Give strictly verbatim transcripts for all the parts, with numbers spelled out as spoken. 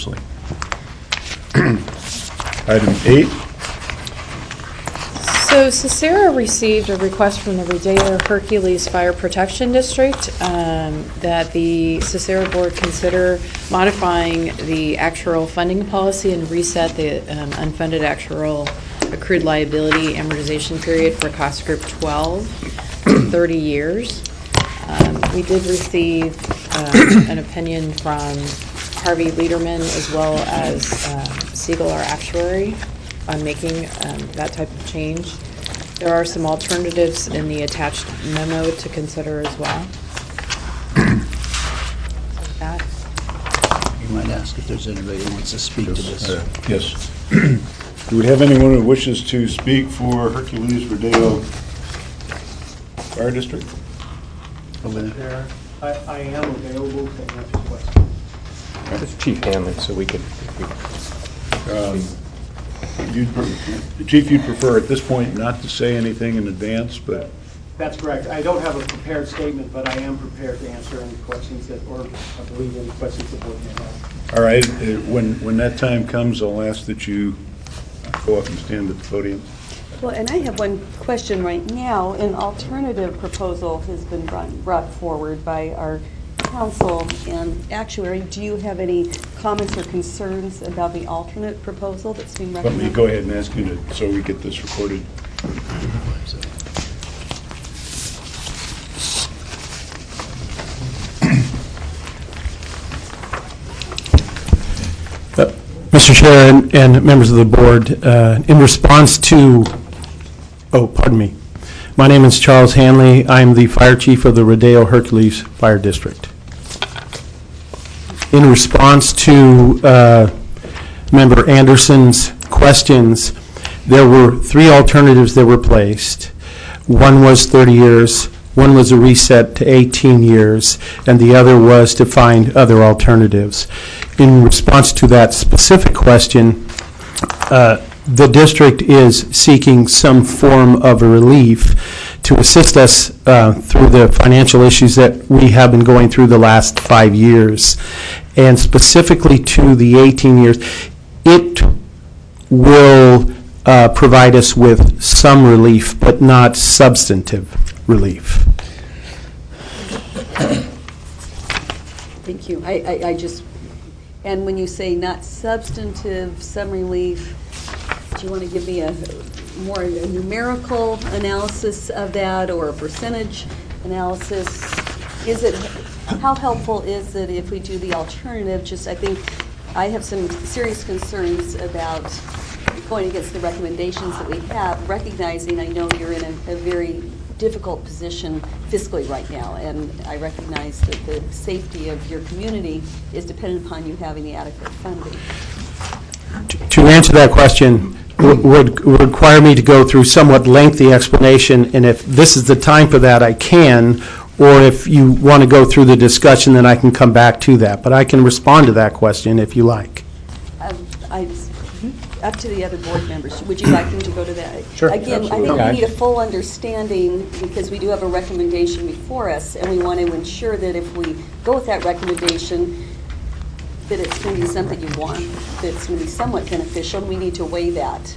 unanimously. Item eight. So Cicero received a request from the Rodeo Hercules Fire Protection District um, that the Cicero Board consider modifying the actuarial funding policy and reset the um, unfunded actuarial accrued liability amortization period for cost group twelve to thirty years. Um, we did receive uh, an opinion from Harvey Lederman as well as uh, Siegel, our actuary, on making um, that type of change. There are some alternatives in the attached memo to consider as well. That. You might ask if there's anybody who wants to speak Yes. to this. Uh, yes. Do we have anyone who wishes to speak for Hercules Rodeo Fire District? Over there. There, I, I am available to answer questions. It's Chief Hanley, so we could. We, Um, you'd pre- Chief, you'd prefer at this point not to say anything in advance, but That's correct. I don't have a prepared statement, but I am prepared to answer any questions that, or I believe any questions the board may have. all right. uh, When when that time comes, I'll ask that you go up and stand at the podium. Well, and I have one question right now. An alternative proposal has been brought, brought forward by our counsel and actuary. Do you have any comments or concerns about the alternate proposal that's being Let recommended? me go ahead and ask you to, so we get this recorded. Uh, Mister Chair and, and members of the board, uh, in response to, oh, pardon me. My name is Charles Hanley. I'm the fire chief of the Rodeo Hercules Fire District. In response to uh, Member Anderson's questions, there were three alternatives that were placed. One was thirty years, one was a reset to eighteen years, and the other was to find other alternatives. In response to that specific question, uh, the district is seeking some form of a relief to assist us uh, through the financial issues that we have been going through the last five years. And specifically to the eighteen years, it will uh, provide us with some relief, but not substantive relief. Thank you. I, I, I just, and when you say not substantive, some relief, do you want to give me a more a numerical analysis of that or a percentage analysis? Is it, how helpful is it if we do the alternative? Just, I think I have some serious concerns about going against the recommendations that we have, recognizing I know you're in a, a very difficult position fiscally right now, and I recognize that the safety of your community is dependent upon you having the adequate funding. To- To answer that question would, would would require me to go through somewhat lengthy explanation, and if this is the time for that, I can, or if you want to go through the discussion, then I can come back to that. But I can respond to that question if you like. Um, I, up to the other board members. Would you like them to go to that? Sure, Again, I think absolutely. we need a full understanding because we do have a recommendation before us, and we want to ensure that if we go with that recommendation, that it's going to be something you want, that it's going to be somewhat beneficial, and we need to weigh that.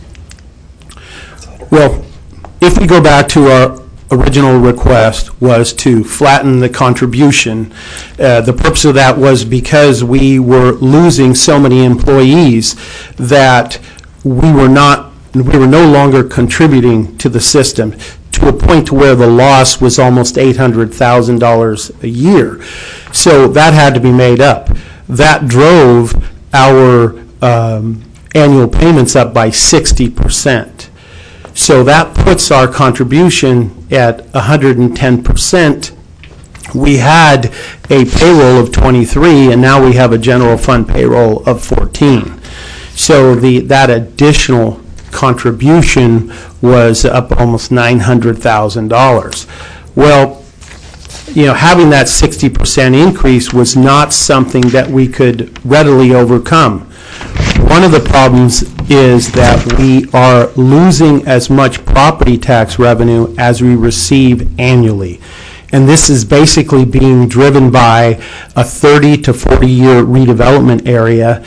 Well, if we go back to our original request was to flatten the contribution. Uh, the purpose of that was because we were losing so many employees that we were not, we were no longer contributing to the system to a point where the loss was almost eight hundred thousand dollars a year. So that had to be made up. That drove our um, annual payments up by sixty percent. So that puts our contribution at one hundred ten percent. We had a payroll of twenty-three, and now we have a general fund payroll of fourteen. So the that additional contribution was up almost nine hundred thousand dollars. Well, you know, having that sixty percent increase was not something that we could readily overcome. One of the problems is that we are losing as much property tax revenue as we receive annually. And this is basically being driven by a thirty to forty year redevelopment area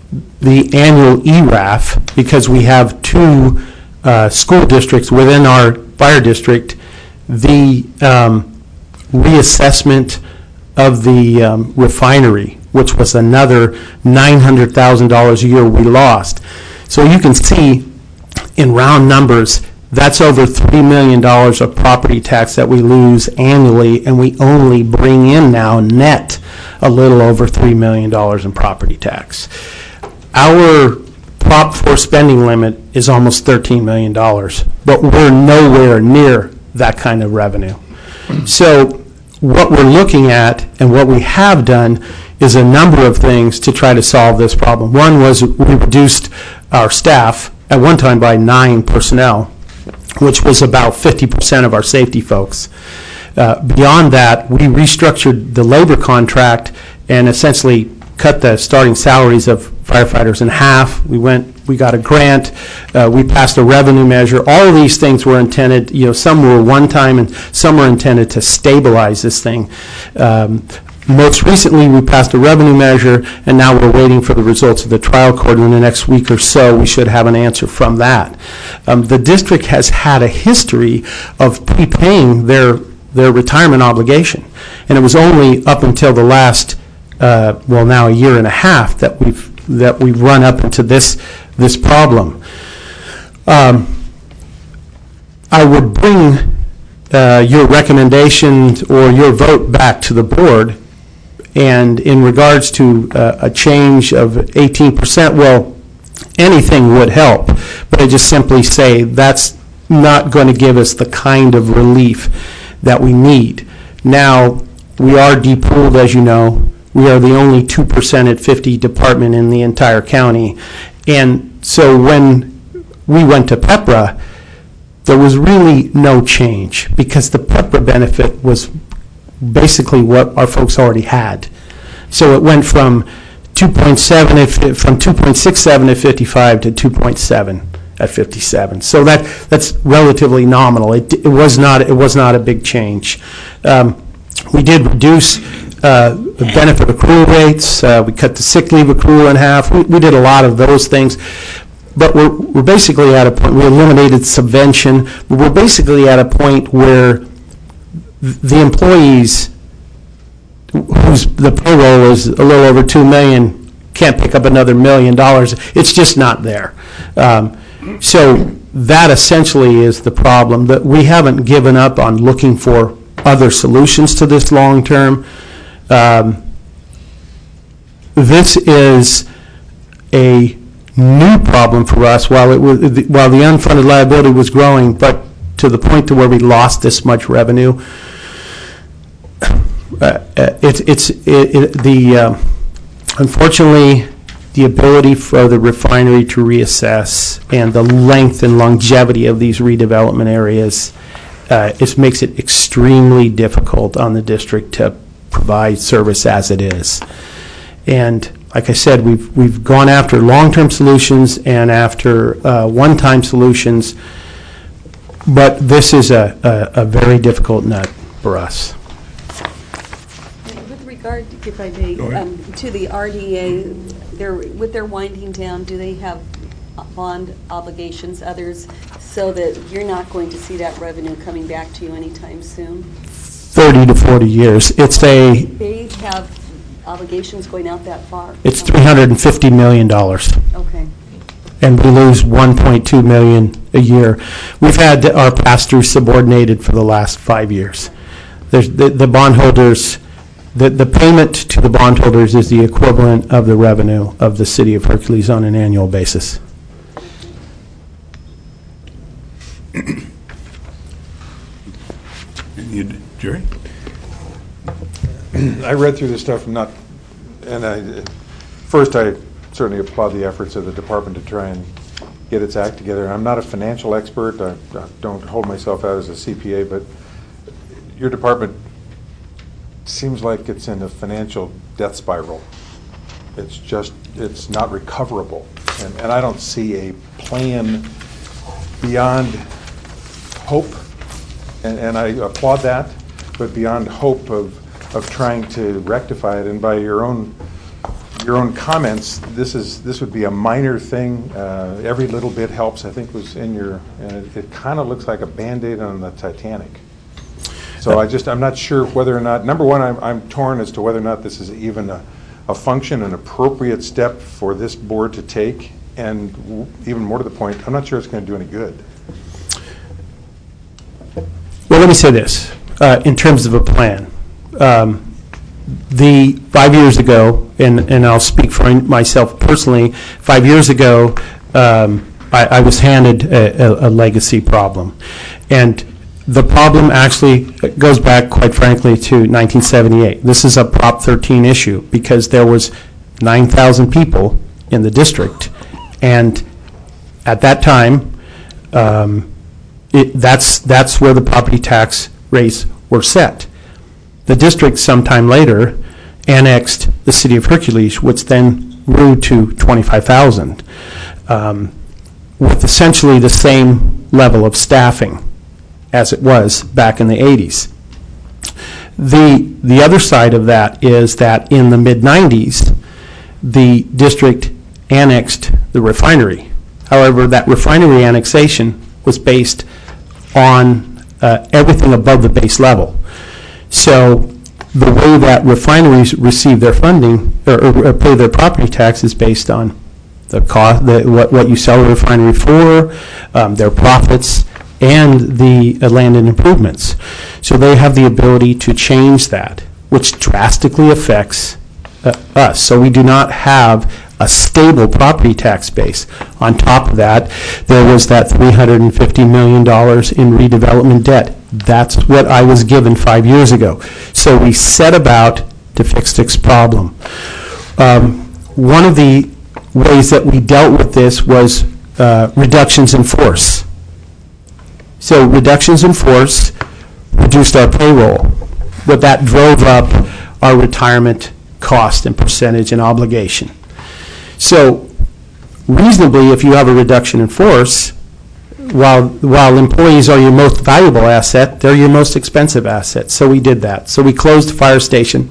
the annual E R A F, because we have two uh, school districts within our fire district, the um, reassessment of the um, refinery, which was another nine hundred thousand dollars a year we lost. So you can see, in round numbers, that's over three million dollars of property tax that we lose annually, and we only bring in now net a little over three million dollars in property tax. Our Prop four spending limit is almost thirteen million dollars, but we're nowhere near that kind of revenue. So what we're looking at and what we have done is a number of things to try to solve this problem. One was we reduced our staff at one time by nine personnel, which was about fifty percent of our safety folks. Uh, beyond that, we restructured the labor contract and essentially cut the starting salaries of firefighters in half. We went, we got a grant, uh, we passed a revenue measure. All of these things were intended, you know, some were one-time and some were intended to stabilize this thing. Um, most recently, we passed a revenue measure, and now we're waiting for the results of the trial court. In the next week or so, we should have an answer from that. Um, the district has had a history of prepaying their, their retirement obligation, and it was only up until the last Uh, well, now a year and a half that we've that we've run up into this this problem. Um, I would bring uh, your recommendation or your vote back to the board, and in regards to uh, a change of eighteen percent, well, anything would help, but I just simply say that's not going to give us the kind of relief that we need. Now, we are depooled, as you know. We are the only two percent at fifty department in the entire county. And so when we went to PEPRA, there was really no change because the PEPRA benefit was basically what our folks already had. So it went from two point seven at, from two point six seven at fifty-five to two point seven at fifty-seven. So that that's relatively nominal. It, it was not it was not a big change. Um, we did reduce Uh, the benefit accrual rates. Uh, we cut the sick leave accrual in half. We, we did a lot of those things. But we're, we're basically at a point, we eliminated subvention, but we're basically at a point where the employees whose the payroll is a little over two million can't pick up another million dollars. It's just not there. Um, so that essentially is the problem. That we haven't given up on looking for other solutions to this long term. Um, this is a new problem for us while it was, while the unfunded liability was growing, but to the point to where we lost this much revenue. Uh, it's it's it, it, the uh, unfortunately the ability for the refinery to reassess and the length and longevity of these redevelopment areas, uh, it makes it extremely difficult on the district to provide service as it is. And like I said, we've we've gone after long-term solutions and after uh, one-time solutions, but this is a, a, a very difficult nut for us. With regard, if I may, um, to the R D A, they're, with their winding down, do they have bond obligations, others, so that you're not going to see that revenue coming back to you anytime soon? thirty to forty years. It's a... They have obligations going out that far? It's three hundred fifty million dollars. Okay. And we lose one point two million dollars a year. We've had our pass-through subordinated for the last five years. There's the, the bondholders, the, the payment to the bondholders is the equivalent of the revenue of the city of Hercules on an annual basis. You, Jerry? I read through this stuff, not, and I, first I certainly applaud the efforts of the department to try and get its act together. I'm not a financial expert. I, I don't hold myself out as a C P A, but your department seems like it's in a financial death spiral. It's just, it's not recoverable. And, and I don't see a plan beyond hope, and, and I applaud that, but beyond hope of, of trying to rectify it. And by your own your own comments, this is, this would be a minor thing. Uh, Every little bit helps, I think was in your, and it- it kind of looks like a Band-Aid on the Titanic. So I just, I'm not sure whether or not, number one, I'm, I'm torn as to whether or not this is even a, a function, an appropriate step for this board to take. And w- even more to the point, I'm not sure it's going to do any good. Well, let me say this, uh, in terms of a plan. Um, The, five years ago, and, and I'll speak for myself personally, five years ago, um, I, I was handed a, a, a legacy problem. And the problem actually goes back, quite frankly, to nineteen seventy-eight. This is a Prop thirteen issue, because there was nine thousand people in the district, and at that time, um, it, that's, that's where the property tax rates were set. The district sometime later annexed the city of Hercules, which then grew to twenty-five thousand, um, with essentially the same level of staffing as it was back in the eighties. The, the other side of that is that in the mid nineties, the district annexed the refinery. However, that refinery annexation was based on uh, everything above the base level. So the way that refineries receive their funding or, or pay their property tax is based on the cost, the, what, what you sell the refinery for, um, their profits, and the uh, land and improvements. So they have the ability to change that, which drastically affects uh, us. So we do not have a stable property tax base. On top of that, there was that three hundred fifty million dollars in redevelopment debt. That's what I was given five years ago. So we set about to fix this problem. Um, one of the ways that we dealt with this was uh, reductions in force. So reductions in force reduced our payroll, but that drove up our retirement cost and percentage and obligation. So reasonably, if you have a reduction in force, while while employees are your most valuable asset, they're your most expensive asset. So we did that. So we closed the fire station,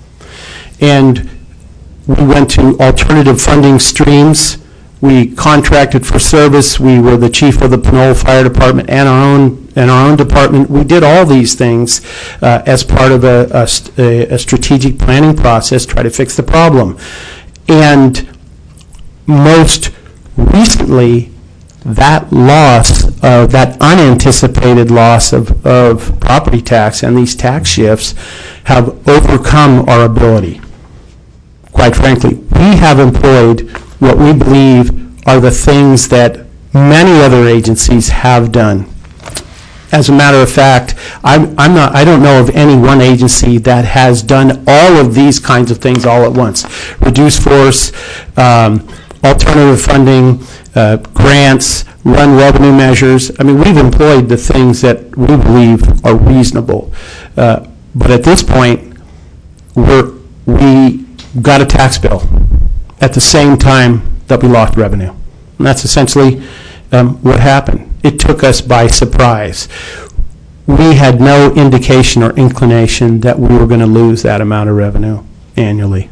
and we went to alternative funding streams. We contracted for service. We were the chief of the Pinole Fire Department and our own and our own department. We did all these things uh, as part of a, a, st- a strategic planning process, try to fix the problem. And most recently, that loss, uh, that unanticipated loss of, of property tax and these tax shifts have overcome our ability. Quite frankly, we have employed what we believe are the things that many other agencies have done. As a matter of fact, I'm, I'm not, I don't know of any one agency that has done all of these kinds of things all at once. Reduce force, um, alternative funding, uh, grants, run revenue measures. I mean, we've employed the things that we believe are reasonable. Uh, but at this point, we're, we got a tax bill at the same time that we lost revenue. And that's essentially um, what happened. It took us by surprise. We had no indication or inclination that we were going to lose that amount of revenue annually.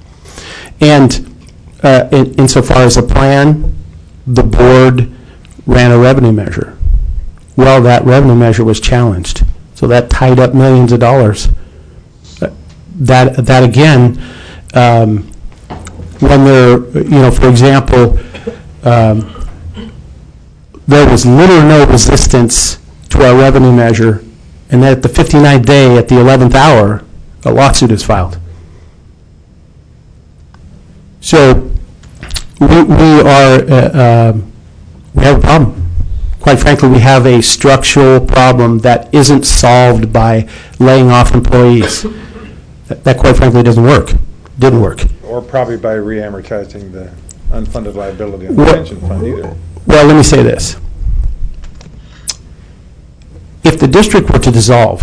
And uh, in, insofar as a plan, the board ran a revenue measure. Well, that revenue measure was challenged. So that tied up millions of dollars. Uh, that, that again, um, when there, you know, for example, um, there was little or no resistance to our revenue measure, and then at the fifty-ninth day, at the eleventh hour, a lawsuit is filed. So we, we are, uh, um, we have a problem. Quite frankly, we have a structural problem that isn't solved by laying off employees. That, that quite frankly doesn't work, didn't work. Or probably by re-amortizing the unfunded liability on the Well- pension fund either. Well, let me say this. If the district were to dissolve,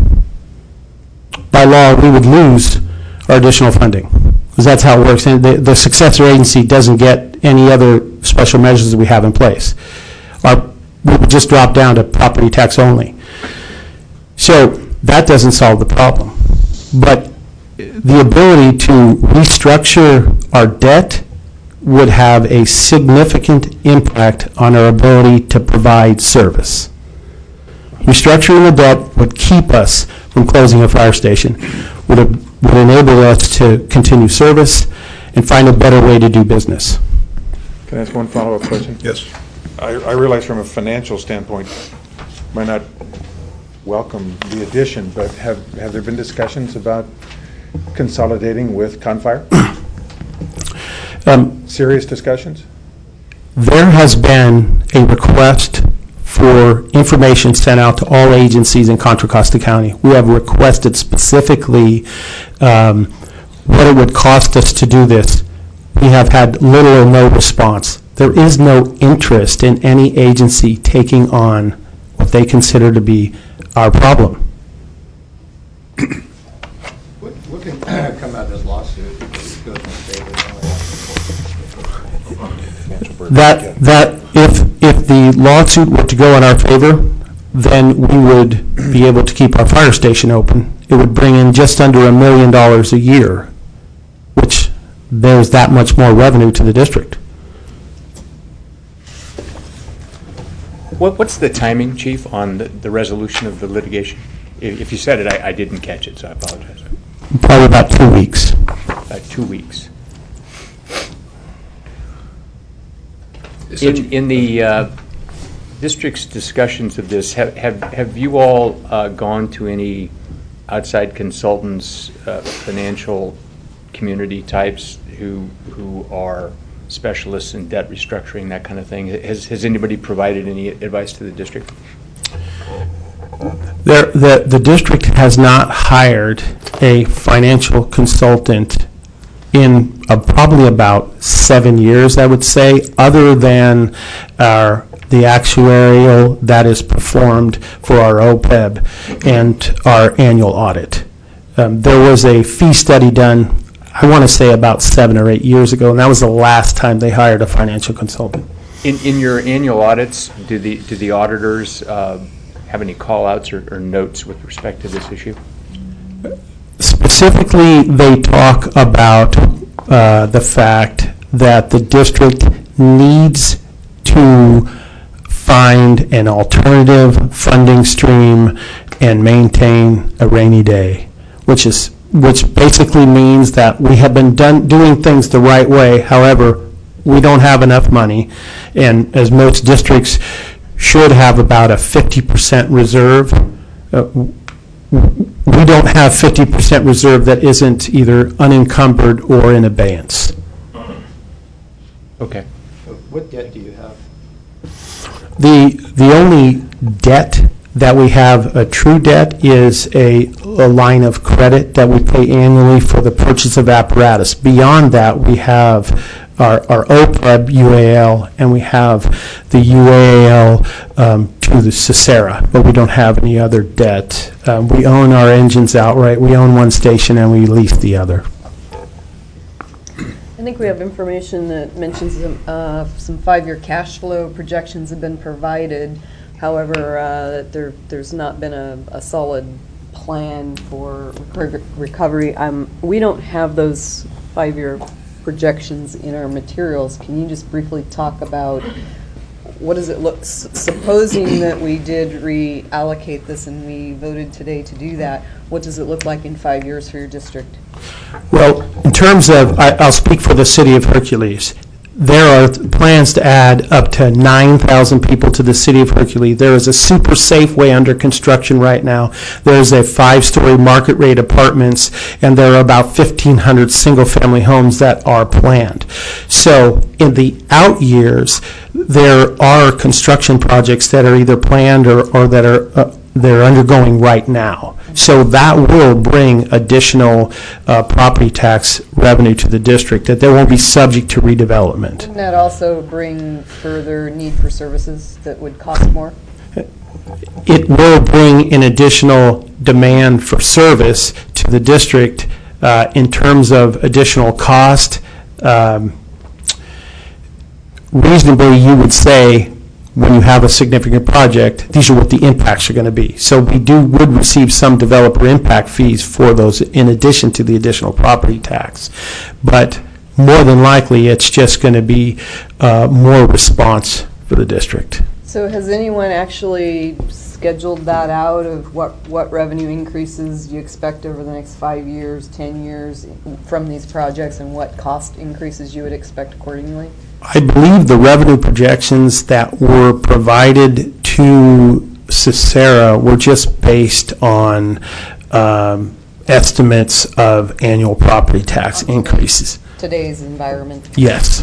by law, we would lose our additional funding, because that's how it works. And the, the successor agency doesn't get any other special measures that we have in place. Our, we would just drop down to property tax only. So that doesn't solve the problem. But the ability to restructure our debt would have a significant impact on our ability to provide service. Restructuring the debt would keep us from closing a fire station, would, would enable us to continue service and find a better way to do business. Can I ask one follow-up question? Yes. I, I realize from a financial standpoint, might not welcome the addition, but have, have there been discussions about consolidating with Confire? Um, Serious discussions? There has been a request for information sent out to all agencies in Contra Costa County. We have requested specifically um, what it would cost us to do this. We have had little or no response. There is no interest in any agency taking on what they consider to be our problem. What, what can come out of this lawsuit? If it goes in favor of That, that if, if the lawsuit were to go in our favor, then we would be able to keep our fire station open. It would bring in just under a million dollars a year, which there's that much more revenue to the district. What, what's the timing, Chief, on the, the resolution of the litigation? If, if you said it, I, I didn't catch it, so I apologize. Probably about two weeks. About two weeks. In, in the uh, district's discussions of this, have, have, have you all uh, gone to any outside consultants, uh, financial community types who, who are specialists in debt restructuring, that kind of thing? Has, has anybody provided any advice to the district? There, the, the district has not hired a financial consultant in uh, probably about seven years, I would say, other than our, the actuarial that is performed for our O P E B and our annual audit. Um, there was a fee study done, I want to say about seven or eight years ago, and that was the last time they hired a financial consultant. In, in your annual audits, do the, do the auditors uh, have any call-outs or, or notes with respect to this issue? Specifically, they talk about uh, the fact that the district needs to find an alternative funding stream and maintain a rainy day, which is which basically means that we have been done doing things the right way. However, we don't have enough money, and as most districts should have about a fifty percent reserve. Uh, we don't have fifty percent reserve that isn't either unencumbered or in abeyance. Okay. What debt do you have? The, the only debt that we have, a true debt, is a, a line of credit that we pay annually for the purchase of apparatus. Beyond that, we have our, our O P E B U A L, and we have the U A L um, to the Cicera, but we don't have any other debt. Um, we own our engines outright. We own one station, and we lease the other. I think we have information that mentions some, uh, some five-year cash flow projections have been provided. However, uh, there, there's not been a, a solid plan for reco- recovery. Um, we don't have those five-year projections in our materials. Can you just briefly talk about what does it look, s- supposing that we did reallocate this and we voted today to do that, what does it look like in five years for your district? Well, in terms of, I, I'll speak for the city of Hercules. There are plans to add up to nine thousand people to the city of Hercules. There is a super Safeway under construction right now. There's a five-story market rate apartments, and there are about fifteen hundred single-family homes that are planned. So in the out years, there are construction projects that are either planned or, or that are uh, they're undergoing right now. So that will bring additional uh, property tax revenue to the district that they won't be subject to redevelopment. Wouldn't that also bring further need for services that would cost more? It will bring an additional demand for service to the district uh, in terms of additional cost. Um, reasonably, you would say when you have a significant project, these are what the impacts are going to be. So we do, would receive some developer impact fees for those in addition to the additional property tax. But more than likely, it's just going to be uh, more response for the district. So has anyone actually scheduled that out of what, what revenue increases you expect over the next five years, ten years from these projects, and what cost increases you would expect accordingly? I believe the revenue projections that were provided to Cicera were just based on um, estimates of annual property tax increases. Today's environment. Yes.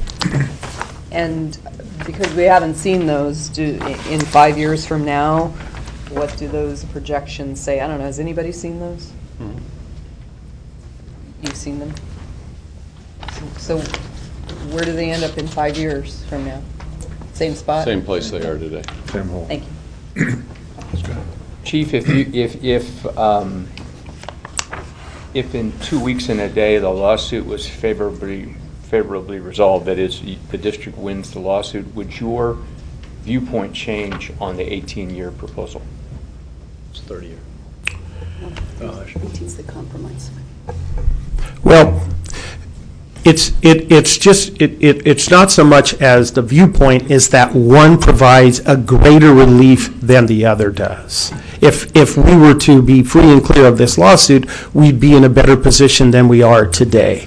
And because we haven't seen those, do, in five years from now, what do those projections say? I don't know, has anybody seen those? Mm-hmm. You've seen them? So, so where do they end up in five years from now? Same spot? Same place they are today. Same hole. Thank you. Chief, if you, if, if, um, if in two weeks and a day the lawsuit was favorably, favorably resolved, that is, the district wins the lawsuit, would your viewpoint change on the eighteen-year proposal? It's thirty-year. eighteen's the compromise. Well, it's it it's just it, it it's not so much as the viewpoint is that one provides a greater relief than the other does. If if we were to be free and clear of this lawsuit, we'd be in a better position than we are today.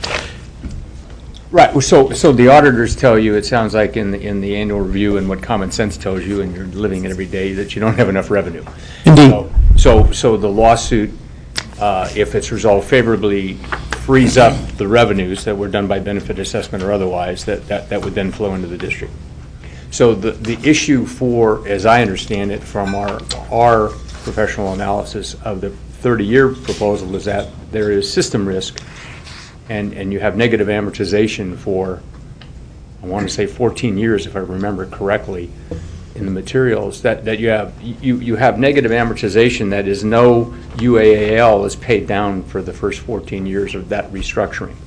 Right, well, so, so the auditors tell you, it sounds like in the, in the annual review and what common sense tells you, and you're living it every day, that you don't have enough revenue. Indeed. So, so, so the lawsuit, uh, if it's resolved favorably, frees up the revenues that were done by benefit assessment or otherwise, that, that, that would then flow into the district. So the, the issue for, as I understand it from our, our professional analysis of the thirty-year proposal, is that there is system risk. And, and you have negative amortization for, I want to say fourteen years, if I remember correctly, in the materials, that, that you have, you, you have negative amortization that is no U A A L is paid down for the first fourteen years of that restructuring.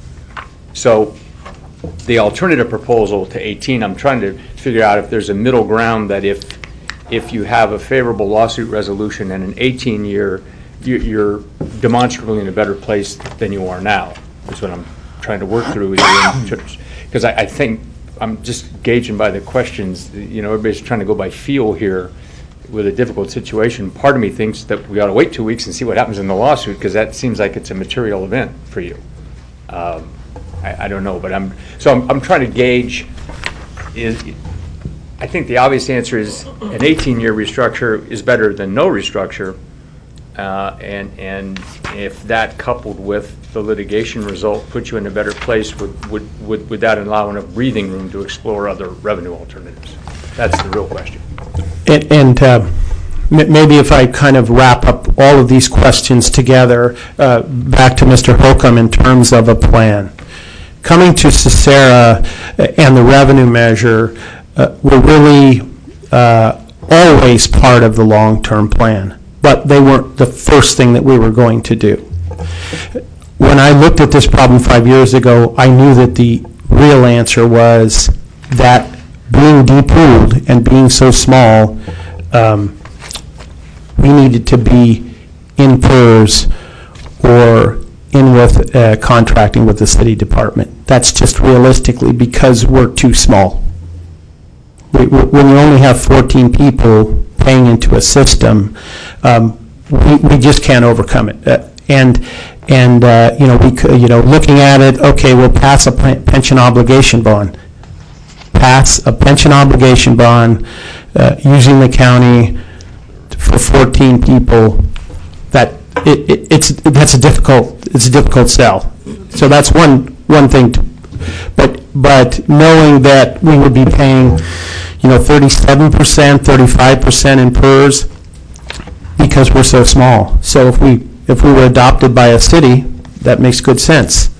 So the alternative proposal to eighteen, I'm trying to figure out if there's a middle ground that if, if you have a favorable lawsuit resolution and an eighteen-year, you're demonstrably in a better place than you are now. Is what I'm trying to work through with you. Because I, I think, I'm just gauging by the questions, you know, everybody's trying to go by feel here with a difficult situation. Part of me thinks that we ought to wait two weeks and see what happens in the lawsuit, because that seems like it's a material event for you. Um, I, I don't know, but I'm, so I'm, I'm trying to gauge, is, I think the obvious answer is an eighteen-year restructure is better than no restructure. Uh, and, and if that coupled with the litigation result puts you in a better place, would, would, would, would that allow enough breathing room to explore other revenue alternatives? That's the real question. And, and uh, m- maybe if I kind of wrap up all of these questions together, uh, back to Mister Holcomb in terms of a plan. Coming to Cicera and the revenue measure, uh, were really uh, always part of the long-term plan. But they weren't the first thing that we were going to do. When I looked at this problem five years ago, I knew that the real answer was that being depooled and being so small, um, we needed to be in P E R S or in with uh, contracting with the city department. That's just realistically because we're too small. We, when you only have fourteen people paying into a system, um, we, we just can't overcome it. Uh, and and uh, you know we could, you know looking at it, okay, we'll pass a pension obligation bond. Pass a pension obligation bond uh, using the county for fourteen people. That it, it, it's that's a difficult it's a difficult sell. So that's one one thing. To, but but knowing that we would be paying, you know, thirty-seven percent, thirty-five percent in P E R S because we're so small. So if we if we were adopted by a city, that makes good sense.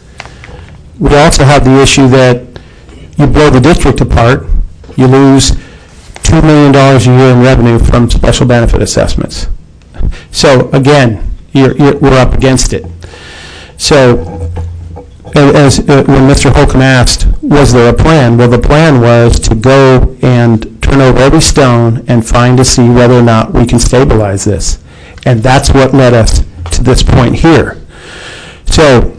We also have the issue that you blow the district apart, you lose two million dollars a year in revenue from special benefit assessments. So again, you're, you're, we're up against it. So as, uh, when Mister Holcomb asked, was there a plan? Well, the plan was to go and turn over every stone and find to see whether or not we can stabilize this. And that's what led us to this point here. So,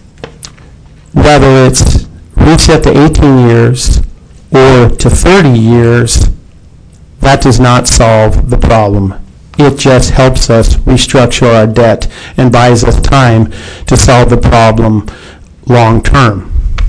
whether it's reset to eighteen years or to thirty years, that does not solve the problem. It just helps us restructure our debt and buys us time to solve the problem long-term.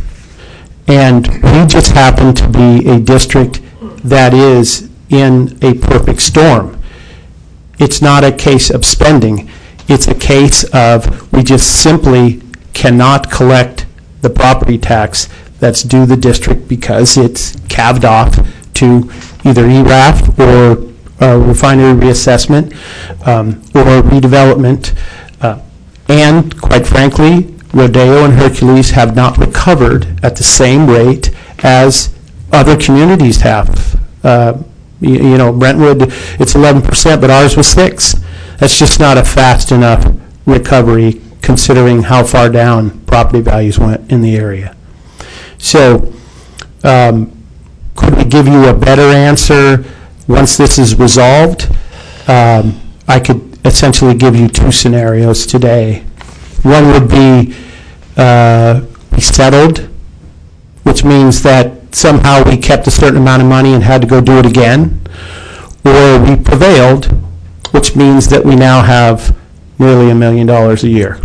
And we just happen to be a district that is in a perfect storm. It's not a case of spending. It's a case of we just simply cannot collect the property tax that's due the district because it's calved off to either E R A F or uh, refinery reassessment um, or redevelopment. Uh, and quite frankly, Rodeo and Hercules have not recovered at the same rate as other communities have. Uh, you, you know, Brentwood, it's eleven percent, but ours was six. That's just not a fast enough recovery considering how far down property values went in the area. So, um, could we give you a better answer once this is resolved? Um, I could essentially give you two scenarios today. One would be uh, we settled, which means that somehow we kept a certain amount of money and had to go do it again, or we prevailed, which means that we now have nearly a million dollars a year.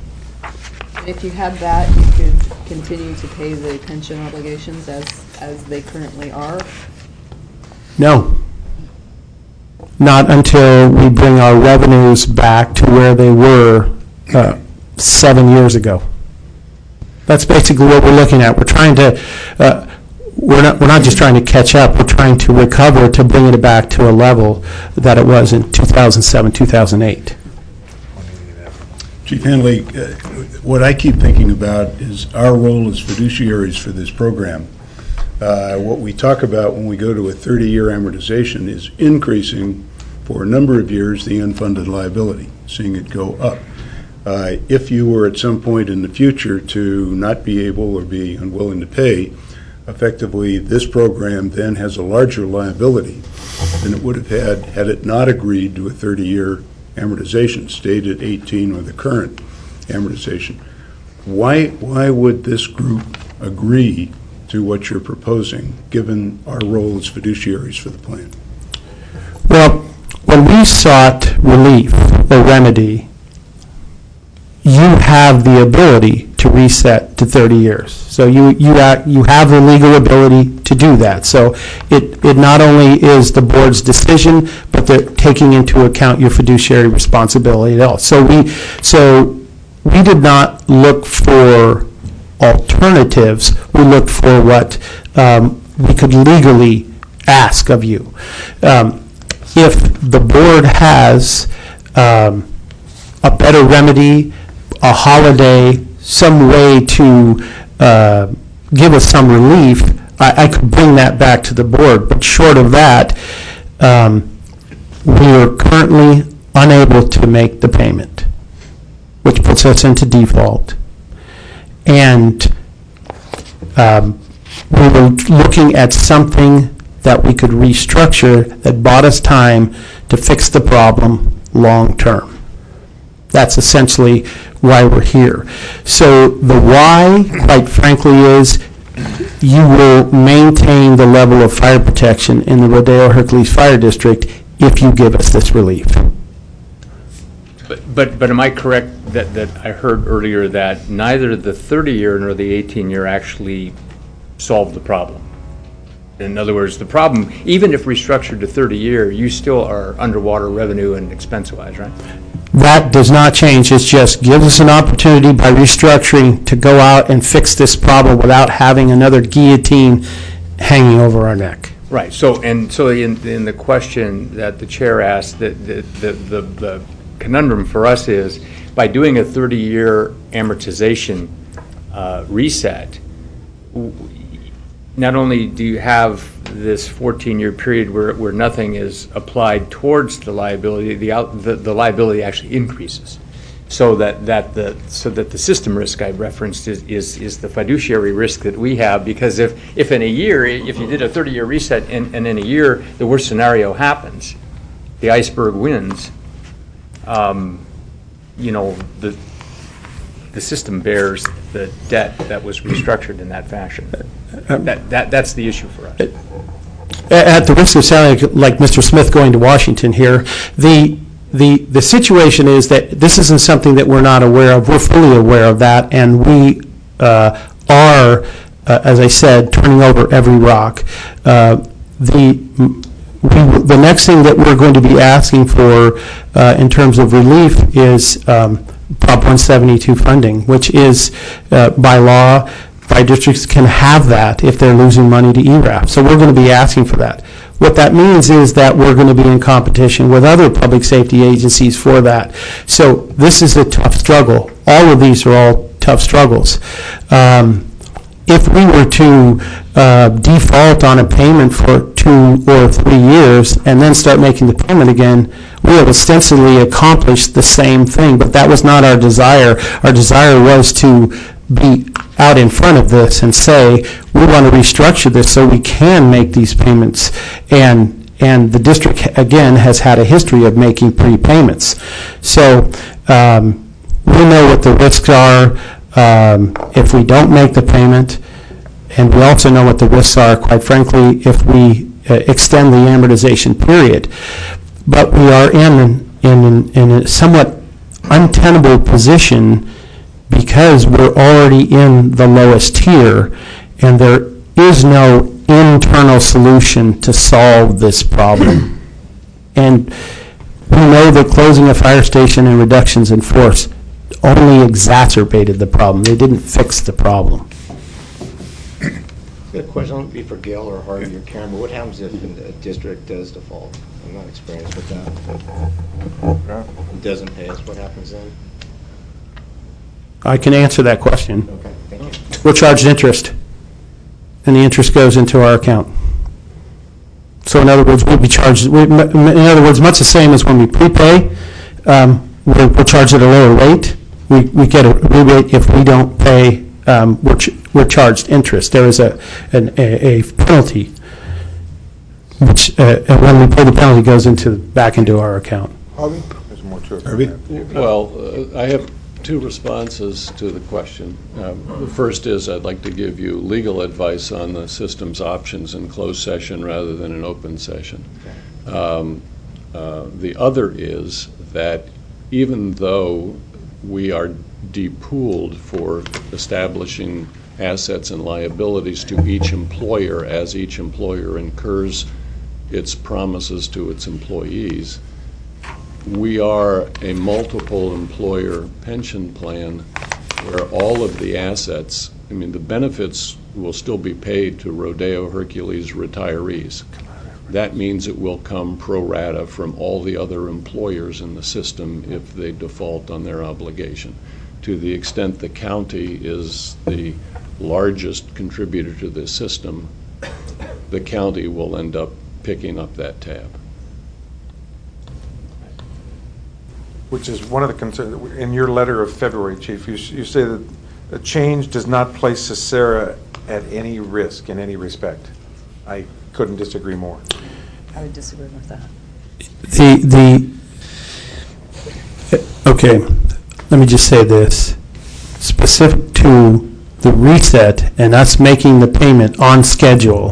If you had that, you could continue to pay the pension obligations as, as they currently are? No. Not until we bring our revenues back to where they were uh, seven years ago. That's basically what we're looking at. We're trying to, uh, we're not, we're not just trying to catch up, we're trying to recover to bring it back to a level that it was in two thousand seven, two thousand eight. Chief Hanley, uh, what I keep thinking about is our role as fiduciaries for this program. Uh, what we talk about when we go to a thirty-year amortization is increasing for a number of years the unfunded liability, seeing it go up. Uh, if you were at some point in the future to not be able or be unwilling to pay, effectively this program then has a larger liability than it would have had had it not agreed to a thirty-year amortization, stayed at eighteen or the current amortization. Why, why would this group agree to what you're proposing, given our role as fiduciaries for the plan? Well, when we sought relief or remedy, you have the ability to reset to thirty years. So you you ha- you have the legal ability to do that. So it, it not only is the board's decision, but they're taking into account your fiduciary responsibility at all. So we so we did not look for alternatives. We looked for what um, we could legally ask of you. Um, if the board has um, a better remedy, a holiday, some way to uh, give us some relief, I, I could bring that back to the board. But short of that, um, we are currently unable to make the payment, which puts us into default. And um, we were looking at something that we could restructure that bought us time to fix the problem long term. That's essentially why we're here. So the why, quite frankly, is you will maintain the level of fire protection in the Rodeo Hercules Fire District if you give us this relief. But, but, but am I correct that, that I heard earlier that neither the thirty-year nor the eighteen-year actually solved the problem? In other words, the problem, even if restructured to thirty-year, you still are underwater revenue and expense-wise, right? That does not change. It just gives us an opportunity by restructuring to go out and fix this problem without having another guillotine hanging over our neck. Right. So, and so in, in the question that the chair asked, the, the, the, the, the conundrum for us is, by doing a thirty-year amortization uh, reset, w- not only do you have this fourteen-year period where, where nothing is applied towards the liability, the, out, the, the liability actually increases. So that, that the, so that the system risk I referenced is, is, is the fiduciary risk that we have, because if, if in a year, if you did a thirty-year reset and, and in a year, the worst scenario happens, the iceberg wins, um, you know, the, the system bears the debt that was restructured in that fashion. That, that, that's the issue for us. At the risk of sounding like Mister Smith going to Washington here, the, the, the situation is that this isn't something that we're not aware of. We're fully aware of that, and we uh, are, uh, as I said, turning over every rock. Uh, the, we, the next thing that we're going to be asking for uh, in terms of relief is um, Prop one seventy-two funding, which is uh, by law, fire districts can have that if they're losing money to E R A F. So we're going to be asking for that. What that means is that we're going to be in competition with other public safety agencies for that. So this is a tough struggle. All of these are all tough struggles. Um, if we were to uh, default on a payment for two or three years and then start making the payment again, we have ostensibly accomplished the same thing, but that was not our desire. Our desire was to be out in front of this and say, we want to restructure this so we can make these payments. And and the district, again, has had a history of making prepayments. So um, we know what the risks are um, if we don't make the payment, and we also know what the risks are, quite frankly, if we uh, extend the amortization period. But we are in, in, in a somewhat untenable position because we're already in the lowest tier, and there is no internal solution to solve this problem. And we know that closing a fire station and reductions in force only exacerbated the problem. They didn't fix the problem. The question would be for Gail or Harvey or Karen, but what happens if a district does default? I'm not experienced with that. It doesn't pay us, what happens then? I can answer that question. Okay, thank you. We're charged interest, and the interest goes into our account. So in other words, we'll be charged, we, in other words, much the same as when we prepay, um, we're, we're charged at a lower rate. We, we get a rebate if we don't pay, um, we're, ch we're charged interest. There is a, an, a, a penalty, which uh, when we pay the penalty goes into, back into our account. Harvey? There's more to it. Harvey? Well, uh, I have two responses to the question. Um, the first is I'd like to give you legal advice on the system's options in closed session rather than an open session. Um, uh, the other is that even though we are depooled for establishing assets and liabilities to each employer as each employer incurs its promises to its employees, we are a multiple employer pension plan where all of the assets, I mean, the benefits will still be paid to Rodeo Hercules retirees. That means it will come pro rata from all the other employers in the system if they default on their obligation. To the extent the county is the largest contributor to this system, the county will end up picking up that tab. Which is one of the concerns. In your letter of February, Chief, you, you say that a change does not place Cesara at any risk in any respect. I couldn't disagree more. I would disagree with that. The, the, okay, let me just say this. Specific to the reset and us making the payment on schedule,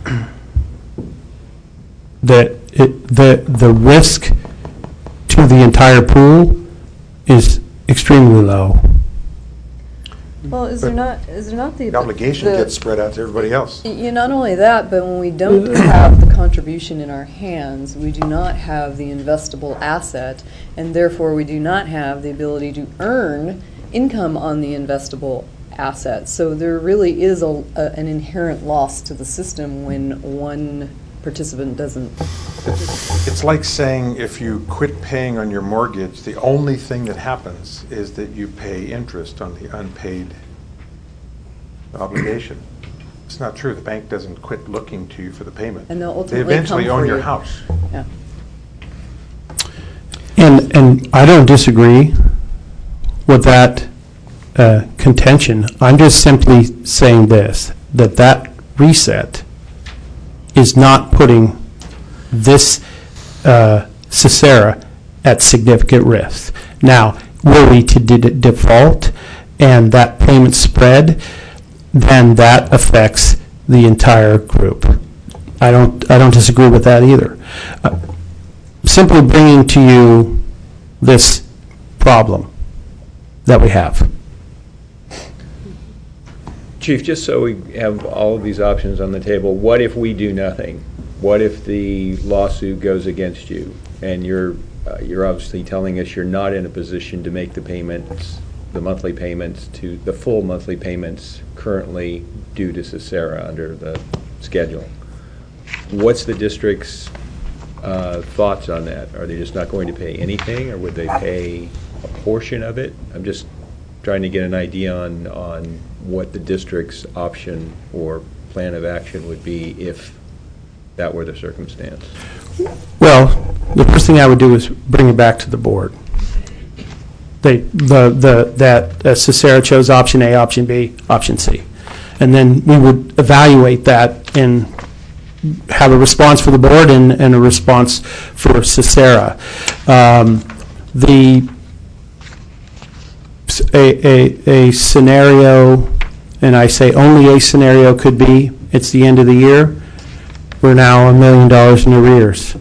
the, it, the, the risk to the entire pool is extremely low. Well, is there not, is there not the... The obligation the- gets spread out to everybody else. You, not only that, but when we don't have the contribution in our hands, we do not have the investable asset, and therefore we do not have the ability to earn income on the investable asset. So there really is a, a, an inherent loss to the system when one participant doesn't. It's like saying if you quit paying on your mortgage, the only thing that happens is that you pay interest on the unpaid obligation. It's not true. The bank doesn't quit looking to you for the payment. And they'll They ultimately eventually come own for your you. house. Yeah. And, and I don't disagree. with that uh, contention. I'm just simply saying this, that that reset is not putting this uh, Cesara at significant risk. Now, were we to de- default and that payment spread, then that affects the entire group. I don't, I don't disagree with that either. Uh, simply bringing to you this problem that we have. Chief, just so we have all of these options on the table, what if we do nothing? What if the lawsuit goes against you and you're uh, you're obviously telling us you're not in a position to make the payments, the monthly payments to the full monthly payments currently due to Cesara under the schedule? What's the district's uh, thoughts on that? Are they just not going to pay anything, or would they pay a portion of it? I'm just trying to get an idea on on what the district's option or plan of action would be if that were the circumstance. Well, the first thing I would do is bring it back to the board. They, the, the, that uh, Cesara chose option A, option B, option C. And then we would evaluate that and have a response for the board and, and a response for Cesara. Um, the, a, a, a scenario, and I say only a scenario could be, it's the end of the year, we're now a million dollars in arrears.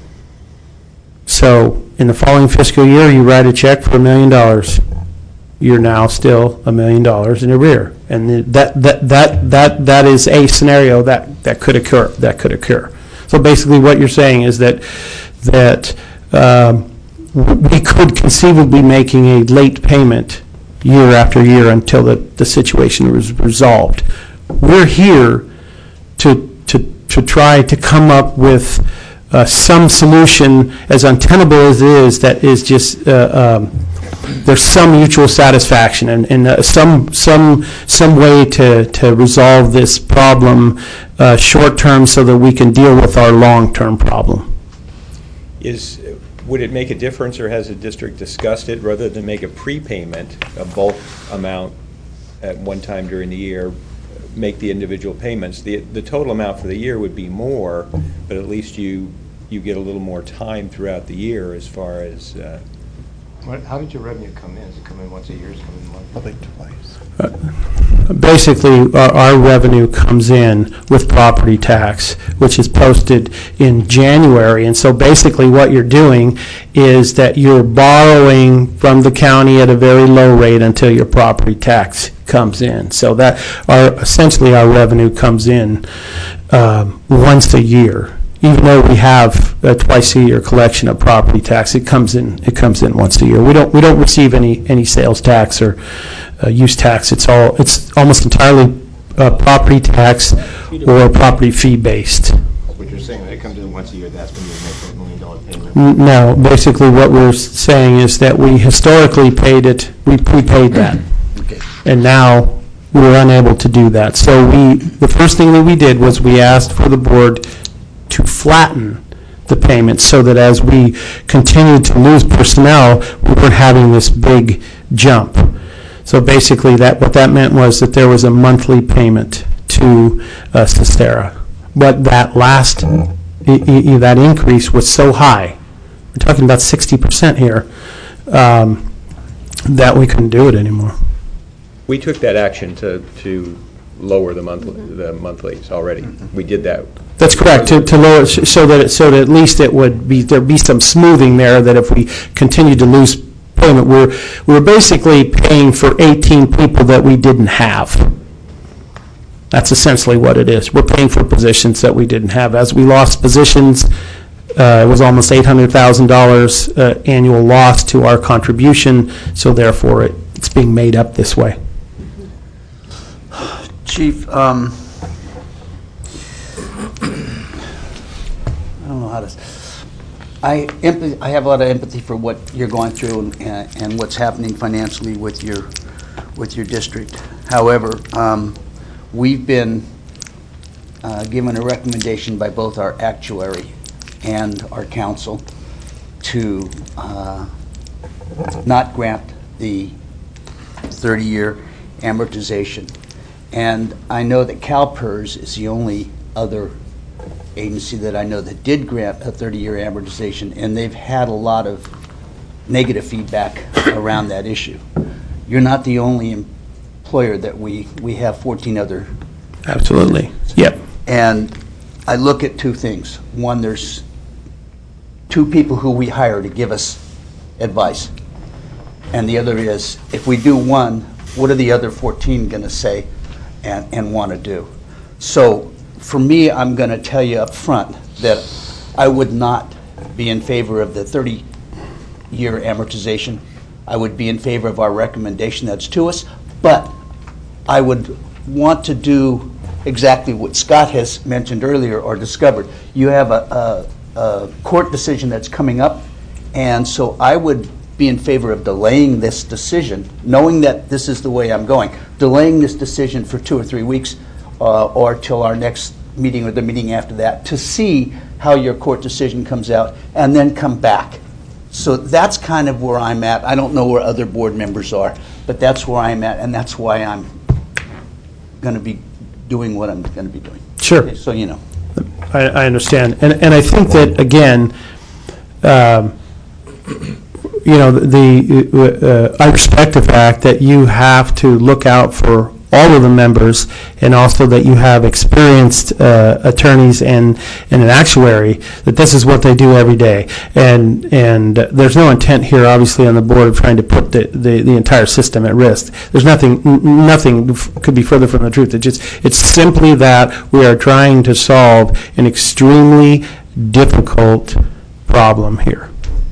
So in the following fiscal year, you write a check for a million dollars. You're now still a million dollars in arrear. And that, that, that, that, that is a scenario that, that could occur, that could occur. So basically what you're saying is that, that um, we could conceivably be making a late payment year after year until the, the situation was resolved. We're here to, to, to try to come up with uh, some solution, as untenable as it is, that is just, uh, um, there's some mutual satisfaction and, and uh, some, some, some way to, to resolve this problem uh, short-term so that we can deal with our long-term problem. Is, would it make a difference, or has the district discussed it, rather than make a prepayment, a bulk amount at one time during the year, make the individual payments? The, the total amount for the year would be more, but at least you, you get a little more time throughout the year as far as... Uh, What, how did your revenue come in? Does it come in once a year? Does it come in monthly? Probably twice. Uh, basically, our, our revenue comes in with property tax, which is posted in January. And so basically what you're doing is that you're borrowing from the county at a very low rate until your property tax comes in. So that our essentially our revenue comes in um, once a year. Even though we have a twice a year collection of property tax, it comes in. It comes in once a year. We don't. We don't receive any any sales tax or uh, use tax. It's all. It's almost entirely uh, property tax or property fee based. What you're saying, when it comes in once a year, that's when you make that million dollar payment? No, basically what we're saying is that we historically paid it. We prepaid that, Okay. and now we're unable to do that. So we. The first thing that we did was we asked for the board to flatten the payments so that as we continued to lose personnel, we weren't having this big jump. So basically, that what that meant was that there was a monthly payment to uh, Cesara. But that last, I, I, that increase was so high, we're talking about sixty percent here, um, that we couldn't do it anymore. we took that action to, to lower the monthly, the monthlies already. We did that. That's correct, to, to lower, so that, it- so that at least it would be, there'd be some smoothing there, that if we continued to lose payment, we're, we're basically paying for eighteen people that we didn't have. That's essentially what it is. We're paying for positions that we didn't have. As we lost positions, uh, it was almost eight hundred thousand dollars uh, annual loss to our contribution, so therefore it, it's being made up this way. Chief, um, I don't know how to, s- I empathy, I have a lot of empathy for what you're going through and, and and what's happening financially with your, with your district. However, um, we've been uh, given a recommendation by both our actuary and our council to uh, not grant the thirty-year amortization. And I know that CalPERS is the only other agency that I know that did grant a thirty-year amortization, and they've had a lot of negative feedback around that issue. You're not the only employer that we, we have fourteen other. Absolutely. Yep. And I look at two things. One, there's two people who we hire to give us advice. And the other is, if we do one, what are the other fourteen going to say and, and want to do? So for me, I'm going to tell you up front that I would not be in favor of the thirty-year amortization. I would be in favor of our recommendation that's to us, but I would want to do exactly what Scott has mentioned earlier or discovered. You have a, a, a court decision that's coming up, and so I would be in favor of delaying this decision, knowing that this is the way I'm going, delaying this decision for two or three weeks uh, or till our next meeting or the meeting after that to see how your court decision comes out and then come back. So that's kind of where I'm at. I don't know where other board members are, but that's where I'm at, and that's why I'm going to be doing what I'm going to be doing. Sure. Okay, so you know. I, I understand. And, and I think that, again, um, you know, the, uh, I respect the fact that you have to look out for all of the members, and also that you have experienced uh, attorneys and, and an actuary, that this is what they do every day. And and there's no intent here, obviously, on the board of trying to put the, the, the entire system at risk. There's nothing, n- nothing f- could be further from the truth. It just, it's simply that we are trying to solve an extremely difficult problem here.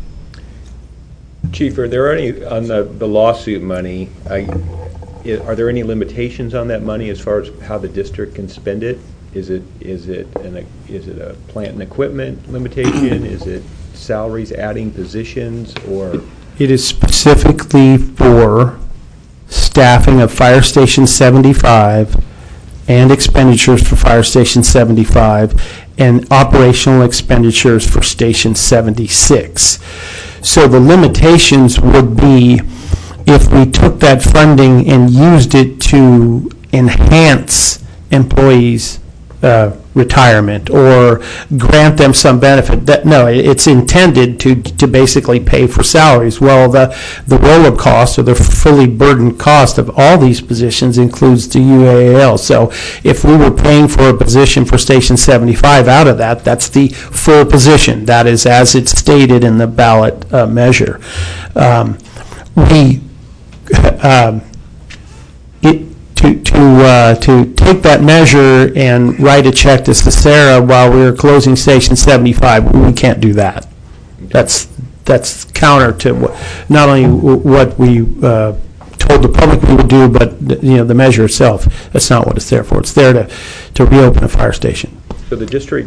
Chief, are there any, on the the lawsuit money, I, I- are there any limitations on that money as far as how the district can spend it? Is it, is it, an is it a plant and equipment limitation? Is it salaries, adding positions, or? It is specifically for staffing of Fire Station seventy-five and expenditures for Fire Station seventy-five and operational expenditures for Station seventy-six. So the limitations would be if we took that funding and used it to enhance employees' uh, retirement or grant them some benefit. That, no, it's intended to to basically pay for salaries. Well, the the roll-up cost or the fully burdened cost of all these positions includes the U A L. So if we were paying for a position for Station seventy-five out of that, that's the full position. That is as it's stated in the ballot uh, measure. Um, we um, it, to to uh, to take that measure and write a check to Cesara while we were closing Station seventy-five, we can't do that. That's that's counter to what, not only what we uh, told the public we would do, but you know the measure itself. That's not what it's there for. It's there to to reopen a fire station. So the district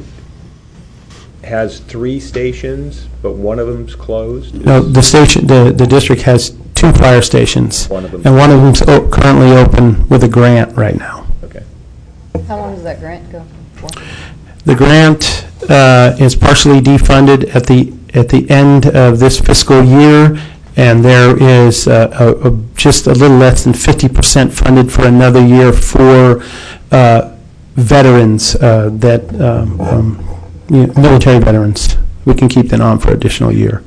has three stations, but one of them's closed? No, the station, the, the district has two fire stations, One of them. and one of them's o- currently open with a grant right now. Okay. How long does that grant go for? The grant uh, is partially defunded at the at the end of this fiscal year, and there is uh, a, a, just a little less than fifty percent funded for another year for uh, veterans uh, that um, um, you know, military veterans. We can keep them on for an additional year.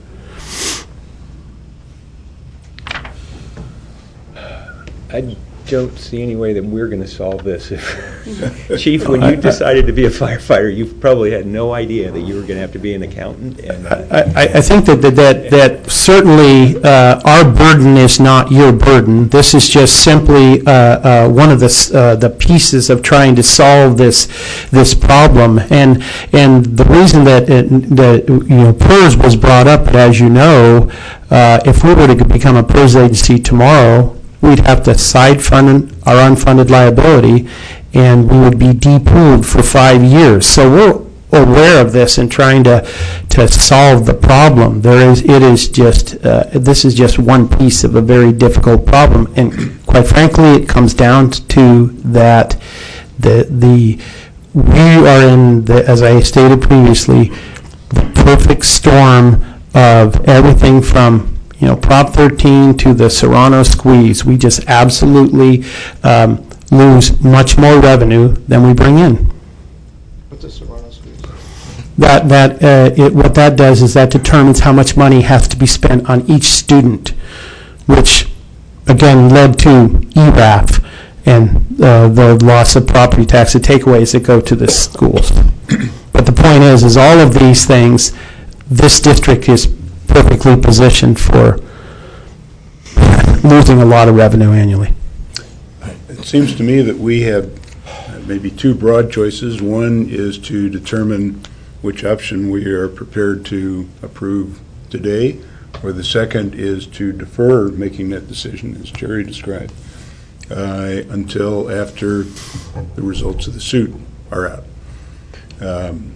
I don't see any way that we're going to solve this. Chief, when you decided to be a firefighter, you probably had no idea that you were going to have to be an accountant. And uh, I, I think that that, that, that certainly uh, our burden is not your burden. This is just simply uh, uh, one of the uh, the pieces of trying to solve this this problem. And and the reason that it, that you know PERS was brought up, as you know, uh, if we were to become a PERS agency tomorrow, we'd have to side fund our unfunded liability, and we would be depooled for five years. So we're aware of this and trying to to solve the problem. There is, it is just, uh, this is just one piece of a very difficult problem, and quite frankly, it comes down to that the the we are in the, as I stated previously, the perfect storm of everything from You know, Prop thirteen to the Serrano squeeze, we just absolutely um, lose much more revenue than we bring in. What's a Serrano squeeze? That, that, uh, it, what that does is that determines how much money has to be spent on each student, which, again, led to E R A F and uh, the loss of property tax, the takeaways that go to the schools. But the point is, is all of these things, this district is perfectly positioned for losing a lot of revenue annually. It seems to me that we have maybe two broad choices. One is to determine which option we are prepared to approve today, or the second is to defer making that decision, as Jerry described, uh, until after the results of the suit are out. Um,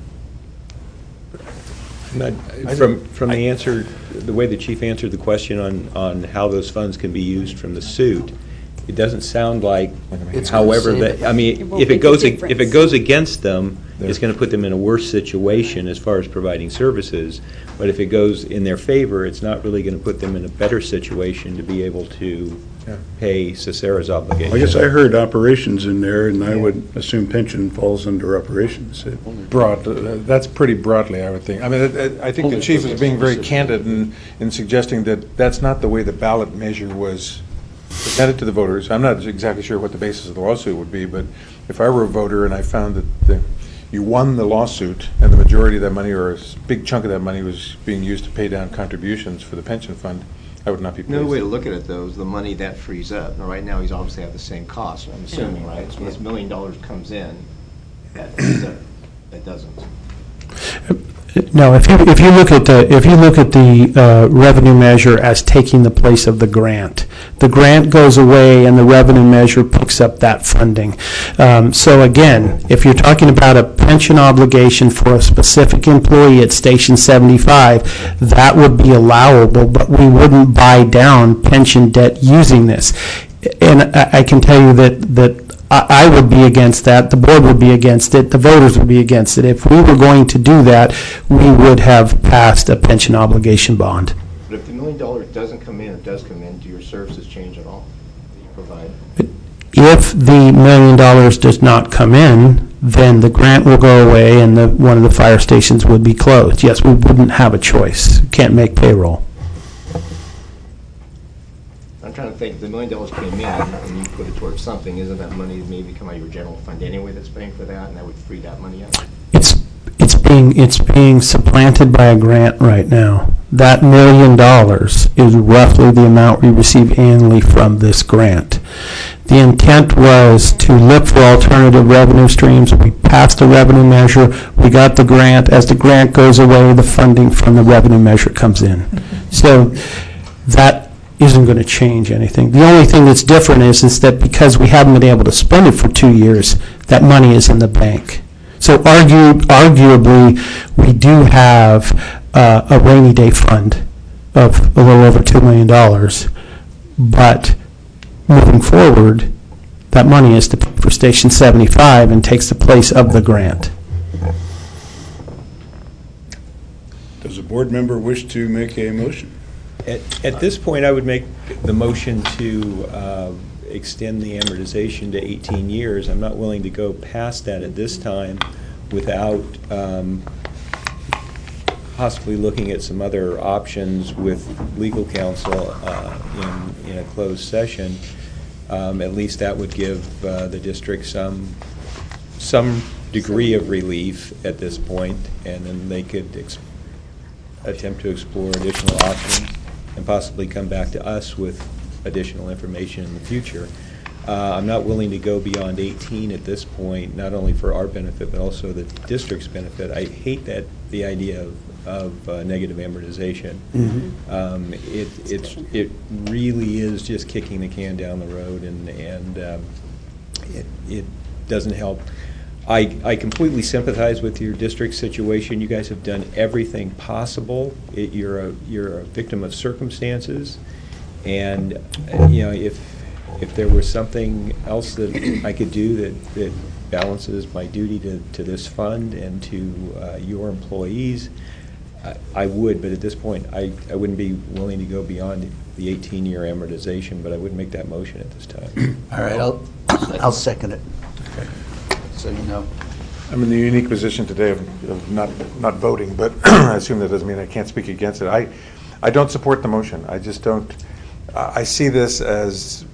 Not- From, from the answer, the way the chief answered the question on, on how those funds can be used from the suit, it doesn't sound like, It's gonna however, save that, it. I It mean, won't if make it a goes, ag- if difference. it goes against them, it's going to put them in a worse situation as far as providing services. But if it goes in their favor, it's not really going to put them in a better situation to be able to Yeah. pay Cesara's obligation. I guess I heard operations in there, and I would assume pension falls under operations. Broad, uh, that's pretty broadly, I would think. I mean, I- I think the chief is being very candid in, in suggesting that that's not the way the ballot measure was presented to the voters. I'm not exactly sure what the basis of the lawsuit would be, but if I were a voter and I found that the, you won the lawsuit and the majority of that money, or a s- big chunk of that money, was being used to pay down contributions for the pension fund, I would not be pleased. Another way to look at it, though, is the money that frees up. Now, right now, he's obviously have the same cost, I'm assuming, right? So when this million dollars comes in, that frees up, that doesn't. No, if you, if you look at the, if you look at the uh, revenue measure as taking the place of the grant, the grant goes away and the revenue measure picks up that funding. Um, So again, if you're talking about a pension obligation for a specific employee at Station seventy-five, that would be allowable, but we wouldn't buy down pension debt using this. And I I can tell you that, that I I would be against that, the board would be against it, the voters would be against it. If we were going to do that, we would have passed a pension obligation bond. But if the million dollars doesn't come in, or does come in, do your services change at all that you provide? If the million dollars does not come in, then the grant will go away and the, one of the fire stations would be closed. Yes, we wouldn't have a choice, can't make payroll. I'm trying to think, if the million dollars came in and you put it towards something, isn't that money maybe come out of your general fund anyway that's paying for that, and that would free that money up? It's, it's being, it's being supplanted by a grant right now. That million dollars is roughly the amount we receive annually from this grant. The intent was to look for alternative revenue streams. We passed the revenue measure, we got the grant. As the grant goes away, the funding from the revenue measure comes in. So that isn't going to change anything. The only thing that's different is, is that because we haven't been able to spend it for two years, that money is in the bank. So argue, arguably, we do have uh, a rainy day fund of a little over two million dollars, but moving forward, that money is to pay for Station seventy-five and takes the place of the grant. Does a board member wish to make a motion? At, at this point, I would make the motion to uh, extend the amortization to eighteen years. I'm not willing to go past that at this time without um, possibly looking at some other options with legal counsel uh, in, in a closed session. Um, At least that would give uh, the district some, some degree of relief at this point, and then they could ex- attempt to explore additional options and possibly come back to us with additional information in the future. Uh, I'm not willing to go beyond eighteen at this point, not only for our benefit, but also the district's benefit. I hate that, the idea of, of uh, negative amortization. Mm-hmm. Um, It, it's, it really is just kicking the can down the road, and, and um, it, it doesn't help. I, I completely sympathize with your district situation. You guys have done everything possible. It, you're a, you're a victim of circumstances, and, uh, you know, if, if there was something else that I could do that, that balances my duty to, to this fund and to uh, your employees, I I would, but at this point, I, I wouldn't be willing to go beyond the eighteen-year amortization, but I wouldn't make that motion at this time. All right, I'll, I'll second it. So you know. I'm in the unique position today of, of not, not voting, but I assume that doesn't mean I can't speak against it. I, I don't support the motion. I just don't, uh, I see this as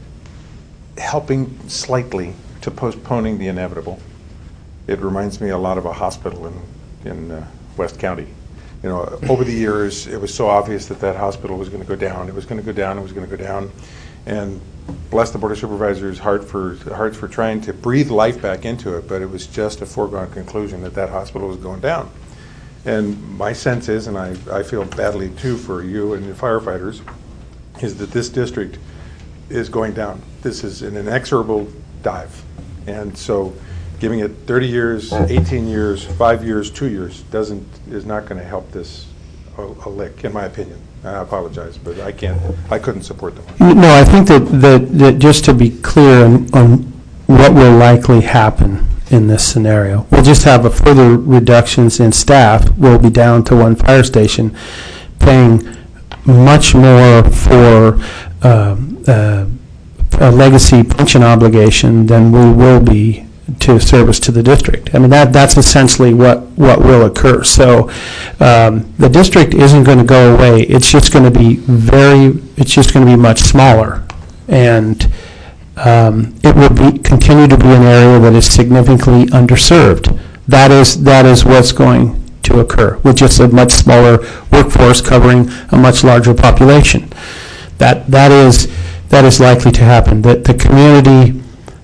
helping slightly to postponing the inevitable. It reminds me a lot of a hospital in, in uh, West County. You know, over the years, it was so obvious that that hospital was going to go down. It was going to go down, it was going to go down. And bless the Board of Supervisors' heart for, hearts for trying to breathe life back into it, but it was just a foregone conclusion that that hospital was going down. And my sense is, and I, I feel badly too for you and the firefighters, is that this district is going down. This is an inexorable dive. And so giving it thirty years, eighteen years, five years, two years doesn't, is not going to help this a, a lick, in my opinion. I apologize, but I can't, I couldn't support the motion. No, I think that, that, that just to be clear on, on what will likely happen in this scenario, we'll just have a further reductions in staff. We'll be down to one fire station, paying much more for uh, uh, a legacy pension obligation than we will be to service to the district. I mean, that that's essentially what, what will occur. So um, the district isn't going to go away. It's just going to be very, it's just going to be much smaller. And um, it will be, continue to be an area that is significantly underserved. That is, that is what's going to occur, with just a much smaller workforce covering a much larger population. That, that is, that is likely to happen. That the community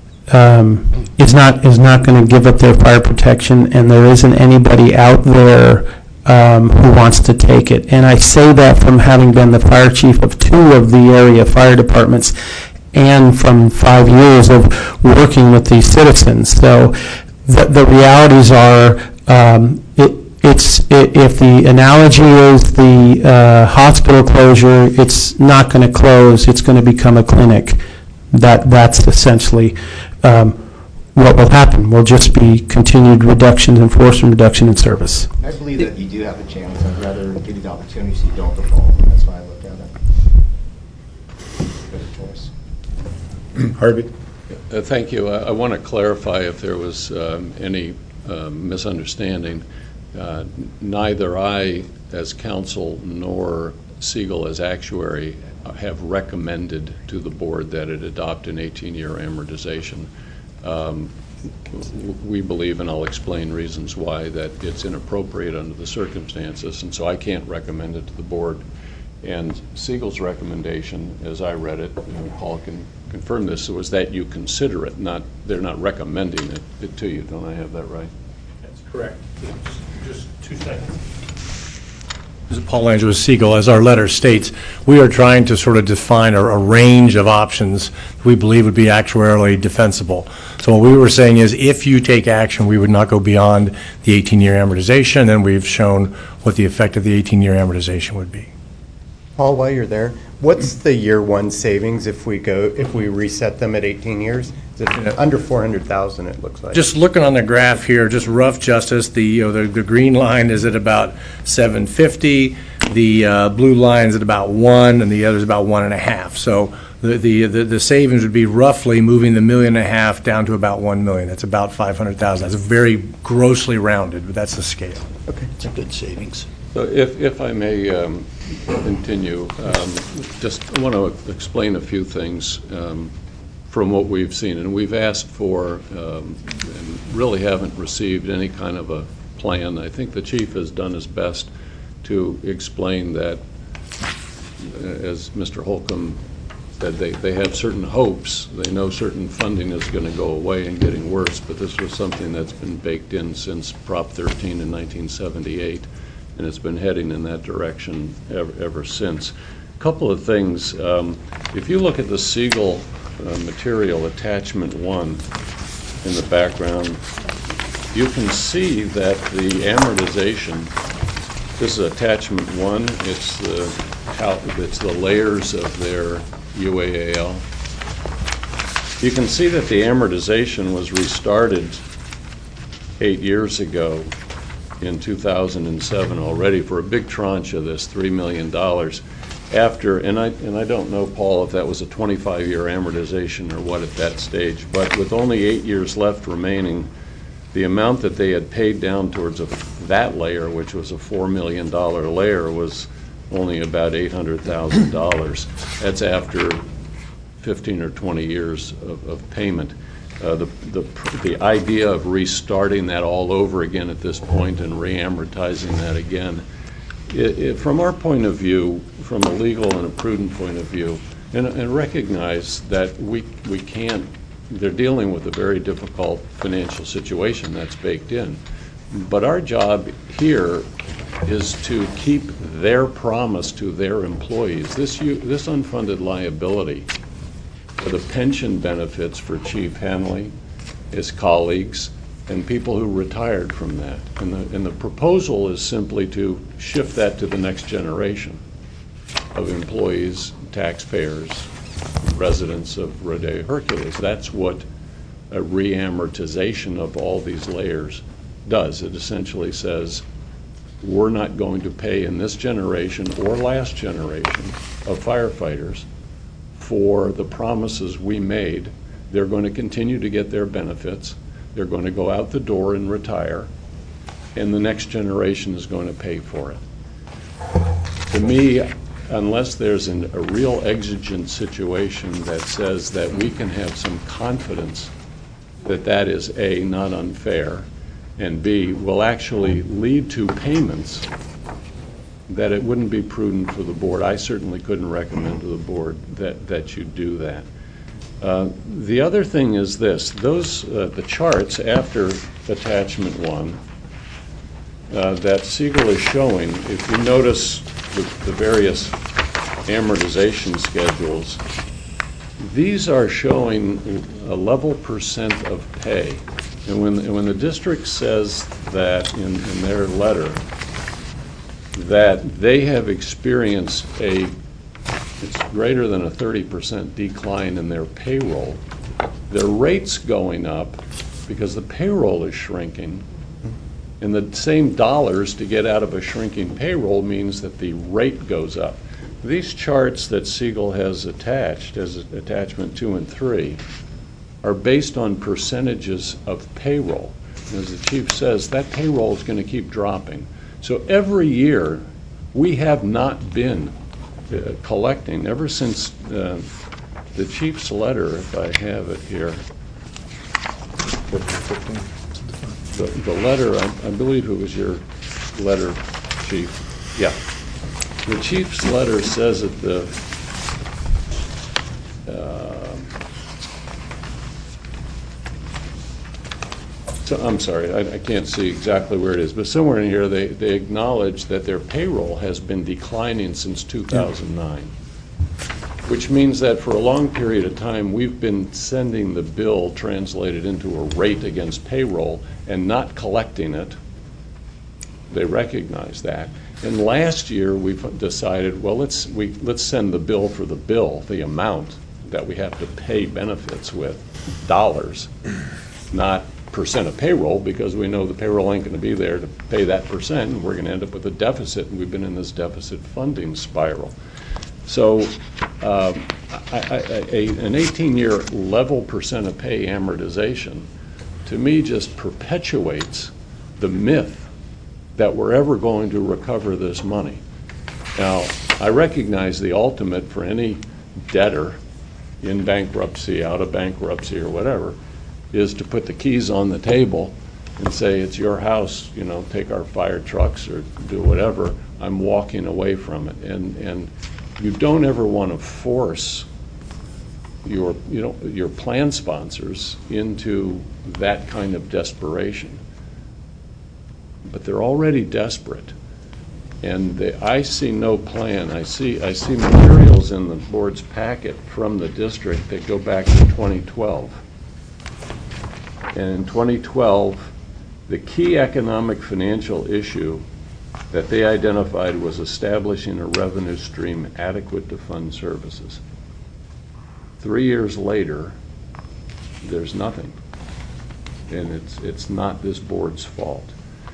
um, is not is not going to give up their fire protection, and there isn't anybody out there um, who wants to take it. And I say that from having been the fire chief of two of the area fire departments, and from five years of working with these citizens. So the, the realities are, um, it, it's it, if the analogy is the uh, hospital closure, it's not going to close. It's going to become a clinic. That that's essentially um, what will happen. Will just be continued reductions in force and reduction in service. I believe that you do have a chance. I'd rather give you the opportunity so you don't default. That's why I look at it. Good choice. Harvey? Uh, thank you. I, I want to clarify if there was um, any uh, misunderstanding. Uh, neither I, as counsel, nor Siegel, as actuary, have recommended to the board that it adopt an eighteen-year amortization. Um, we believe, and I'll explain reasons why, that it's inappropriate under the circumstances, and so I can't recommend it to the board. And Siegel's recommendation, as I read it, and Paul can confirm this, was that you consider it, not, they're not recommending it, it to you. Don't I have that right? That's correct. Just two seconds. This is Paul Angelo Siegel. As our letter states, we are trying to sort of define a, a range of options we believe would be actuarially defensible. So what we were saying is, if you take action, we would not go beyond the eighteen-year amortization, and we've shown what the effect of the eighteen-year amortization would be. Paul, while you're there, what's the year one savings if we go, if we reset them at eighteen years? Is it under four hundred thousand, it looks like? Just looking on the graph here, just rough justice, the, you know, the, the green line is at about seven fifty, the uh, blue line is at about one, and the other is about one and a half. So the, the, the, the savings would be roughly moving the million and a half down to about one million. That's about five hundred thousand. That's very grossly rounded, but that's the scale. Okay, it's a good savings. So if, if I may um, continue, um, just want to explain a few things um, from what we've seen. And we've asked for um, and really haven't received any kind of a plan. I think the chief has done his best to explain that, uh, as Mister Holcomb said, they, they have certain hopes. They know certain funding is going to go away and getting worse, but this was something that's been baked in since Prop thirteen in nineteen seventy-eight. And it's been heading in that direction ever, ever since. A couple of things. Um, if you look at the Siegel uh, material, attachment one in the background, you can see that the amortization, this is attachment one, it's the, how, it's the layers of their U A A L. You can see that the amortization was restarted eight years ago in two thousand seven already for a big tranche of this three million dollars. After, and I, and I don't know, Paul, if that was a twenty-five year amortization or what at that stage, but with only eight years left remaining, the amount that they had paid down towards a, that layer, which was a four million dollar layer, was only about eight hundred thousand dollars. That's after fifteen or twenty years of, of payment. Uh, the, the, the idea of restarting that all over again at this point and re-amortizing that again, it, it, from our point of view, from a legal and a prudent point of view, and, and recognize that we, we can't, they're dealing with a very difficult financial situation that's baked in. But our job here is to keep their promise to their employees. This, this unfunded liability for the pension benefits for Chief Hanley, his colleagues, and people who retired from that. And the, and the proposal is simply to shift that to the next generation of employees, taxpayers, residents of Rodeo Hercules. That's what a re-amortization of all these layers does. It essentially says, we're not going to pay in this generation or last generation of firefighters for the promises we made. They're going to continue to get their benefits. They're going to go out the door and retire, and the next generation is going to pay for it. To me, unless there's an, a real exigent situation that says that we can have some confidence that that is A, not unfair, and B, will actually lead to payments, that it wouldn't be prudent for the board. I certainly couldn't recommend to the board that, that you do that. Uh, the other thing is this, those, uh, the charts after attachment one uh, that Siegel is showing, if you notice the, the various amortization schedules, these are showing a level percent of pay. And when, and when the district says that in, in their letter, that they have experienced a, it's greater than a thirty percent decline in their payroll, their rate's going up because the payroll is shrinking, and the same dollars to get out of a shrinking payroll means that the rate goes up. These charts that Siegel has attached as attachment two and three are based on percentages of payroll. And as the chief says, that payroll is going to keep dropping. So every year, we have not been uh, collecting, ever since uh, the chief's letter, if I have it here, the, the letter, I, I believe it was your letter, Chief. Yeah. The chief's letter says that the uh, So, I'm sorry, I, I can't see exactly where it is, but somewhere in here they, they acknowledge that their payroll has been declining since two thousand nine, which means that for a long period of time we've been sending the bill translated into a rate against payroll and not collecting it. They recognize that. And last year we've decided, well, let's, we, let's send the bill for the bill, the amount that we have to pay benefits with, dollars, not percent of payroll, because we know the payroll ain't going to be there to pay that percent, and we're going to end up with a deficit, and we've been in this deficit funding spiral. So um, I, I, a, an eighteen year level percent of pay amortization, to me, just perpetuates the myth that we're ever going to recover this money. Now, I recognize the ultimate for any debtor in bankruptcy, out of bankruptcy, or whatever, is to put the keys on the table and say, it's your house, you know, take our fire trucks or do whatever, I'm walking away from it. And and you don't ever want to force your, you know, your plan sponsors into that kind of desperation. But they're already desperate. And they, I see no plan. I see, I see materials in the board's packet from the district that go back to twenty twelve. And in twenty twelve, the key economic financial issue that they identified was establishing a revenue stream adequate to fund services. Three years later, there's nothing. And it's, it's not this board's fault.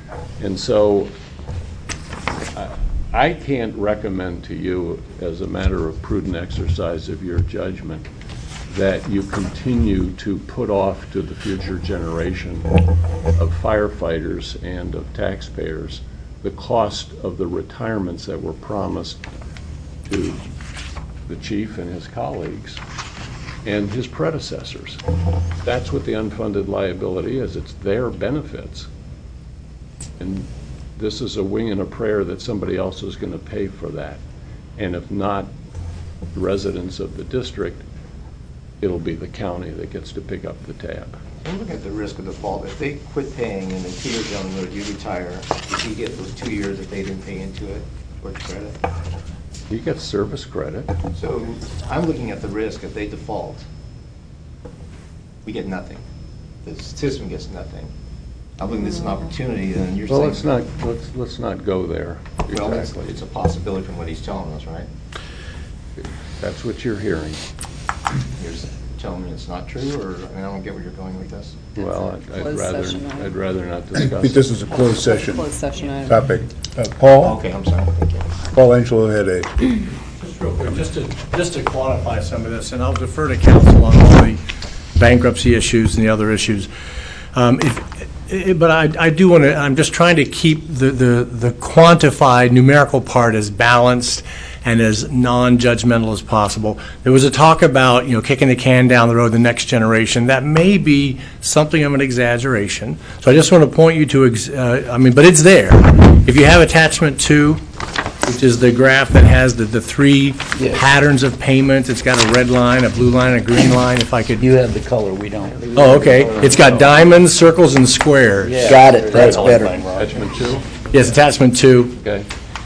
And so I- I can't recommend to you, as a matter of prudent exercise of your judgment, that you continue to put off to the future generation of firefighters and of taxpayers the cost of the retirements that were promised to the chief and his colleagues and his predecessors. That's what the unfunded liability is. It's their benefits. And this is a wing and a prayer that somebody else is going to pay for that. And if not the residents of the district, it'll be the county that gets to pick up the tab. I'm looking at the risk of default. If they quit paying and then two years down the road you retire, does he get those two years that they didn't pay into it towards credit? You get service credit. So I'm looking at the risk. If they default, we get nothing. The system gets nothing. I'm looking at this as an opportunity, and you're Well, saying... let's not, let's, let's not go there. Well, it's, Exactly. it's a possibility from what he's telling us, right? That's what you're hearing. You're telling me it's not true, or I, mean, I don't get where you're going with this. Well, I'd- I'd Closed rather, session item. I'd rather not I discuss. think this is a closed session Closed session item. topic. Uh, Paul? Okay, I'm sorry. Thank you. Paul Angelo had a, Just real quick, just to, just to quantify some of this, and I'll defer to counsel on all the bankruptcy issues and the other issues. Um, if, eh, But I, I do want to, I'm just trying to keep the, the, the quantified numerical part as balanced and as non-judgmental as possible. There was a talk about, you know, kicking the can down the road, the next generation. That may be something of an exaggeration. So I just want to point you to, ex- uh, I mean, but it's there. If you have attachment two, which is the graph that has the, the three Yes. patterns of payments, it's got a red line, a blue line, and a green line, if I could. You have the color, we don't. Oh, okay. It's got diamonds, circles, and squares. Got it, that's better. Attachment two? Yes, attachment two. Okay.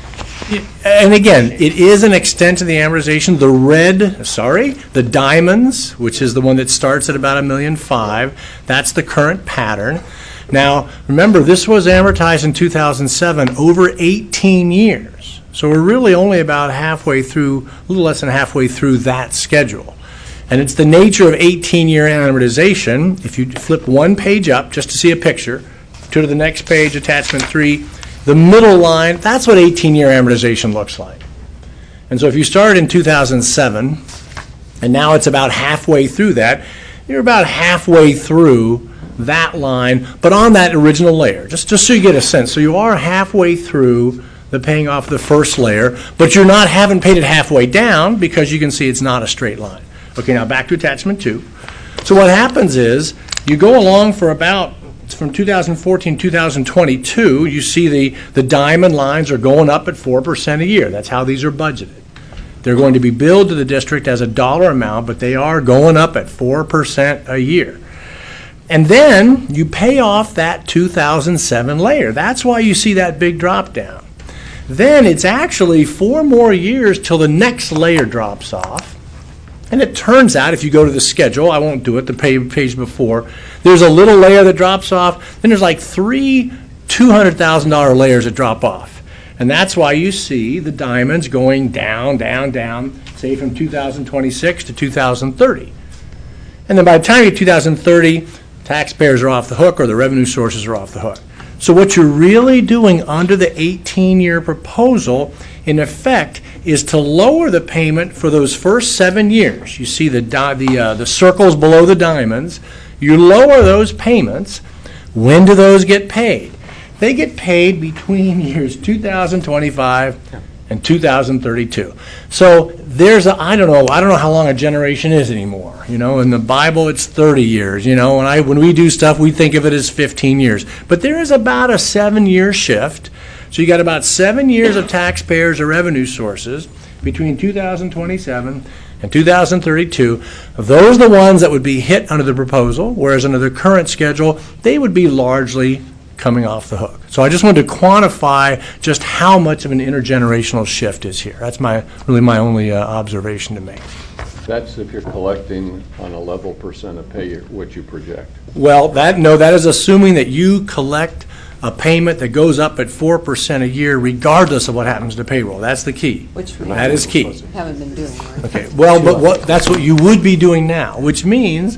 And again, it is an extent of the amortization. The red, sorry, the diamonds, which is the one that starts at about a million five, that's the current pattern. Now, remember, this was amortized in two thousand seven over eighteen years. So we're really only about halfway through, a little less than halfway through that schedule. And it's the nature of eighteen-year amortization. If you flip one page up, just to see a picture, to the next page, attachment three, the middle line, that's what eighteen-year amortization looks like. And so if you started in two thousand seven, and now it's about halfway through that, you're about halfway through that line, but on that original layer, just, just so you get a sense. So you are halfway through the paying off the first layer, but you're not, haven't paid it halfway down because you can see it's not a straight line. Okay, now back to attachment two. So what happens is, you go along for about, from two thousand fourteen, two thousand twenty-two, you see the, the diamond lines are going up at four percent a year. That's how these are budgeted. They're going to be billed to the district as a dollar amount, but they are going up at four percent a year. And then you pay off that two thousand seven layer. That's why you see that big drop down. Then it's actually four more years till the next layer drops off. And it turns out, if you go to the schedule, I won't do it, the page, page before, there's a little layer that drops off, then there's like three two hundred thousand dollar layers that drop off. And that's why you see the diamonds going down, down, down, say from two thousand twenty-six to two thousand thirty. And then by the time you get two thousand thirty, taxpayers are off the hook or the revenue sources are off the hook. So what you're really doing under the eighteen-year proposal, in effect, is to lower the payment for those first seven years. You see the di- the uh, the circles below the diamonds. You lower those payments. When do those get paid? They get paid between years two thousand twenty-five and two thousand thirty-two. So there's a, I don't know, I don't know how long a generation is anymore. You know, in the Bible it's thirty years. You know, when I when we do stuff, we think of it as fifteen years. But there is about a seven-year shift. So you got about seven years of taxpayers or revenue sources between two thousand twenty-seven and two thousand thirty-two. Those are the ones that would be hit under the proposal, whereas under the current schedule, they would be largely coming off the hook. So I just wanted to quantify just how much of an intergenerational shift is here. That's my really my only uh, observation to make. That's if you're collecting on a level percent of pay, what you project. Well, that no, that is assuming that you collect a payment that goes up at four percent a year regardless of what happens to payroll. That's the key. Which we That is key. haven't been doing, right? Okay, well, but what, that's what you would be doing now, which means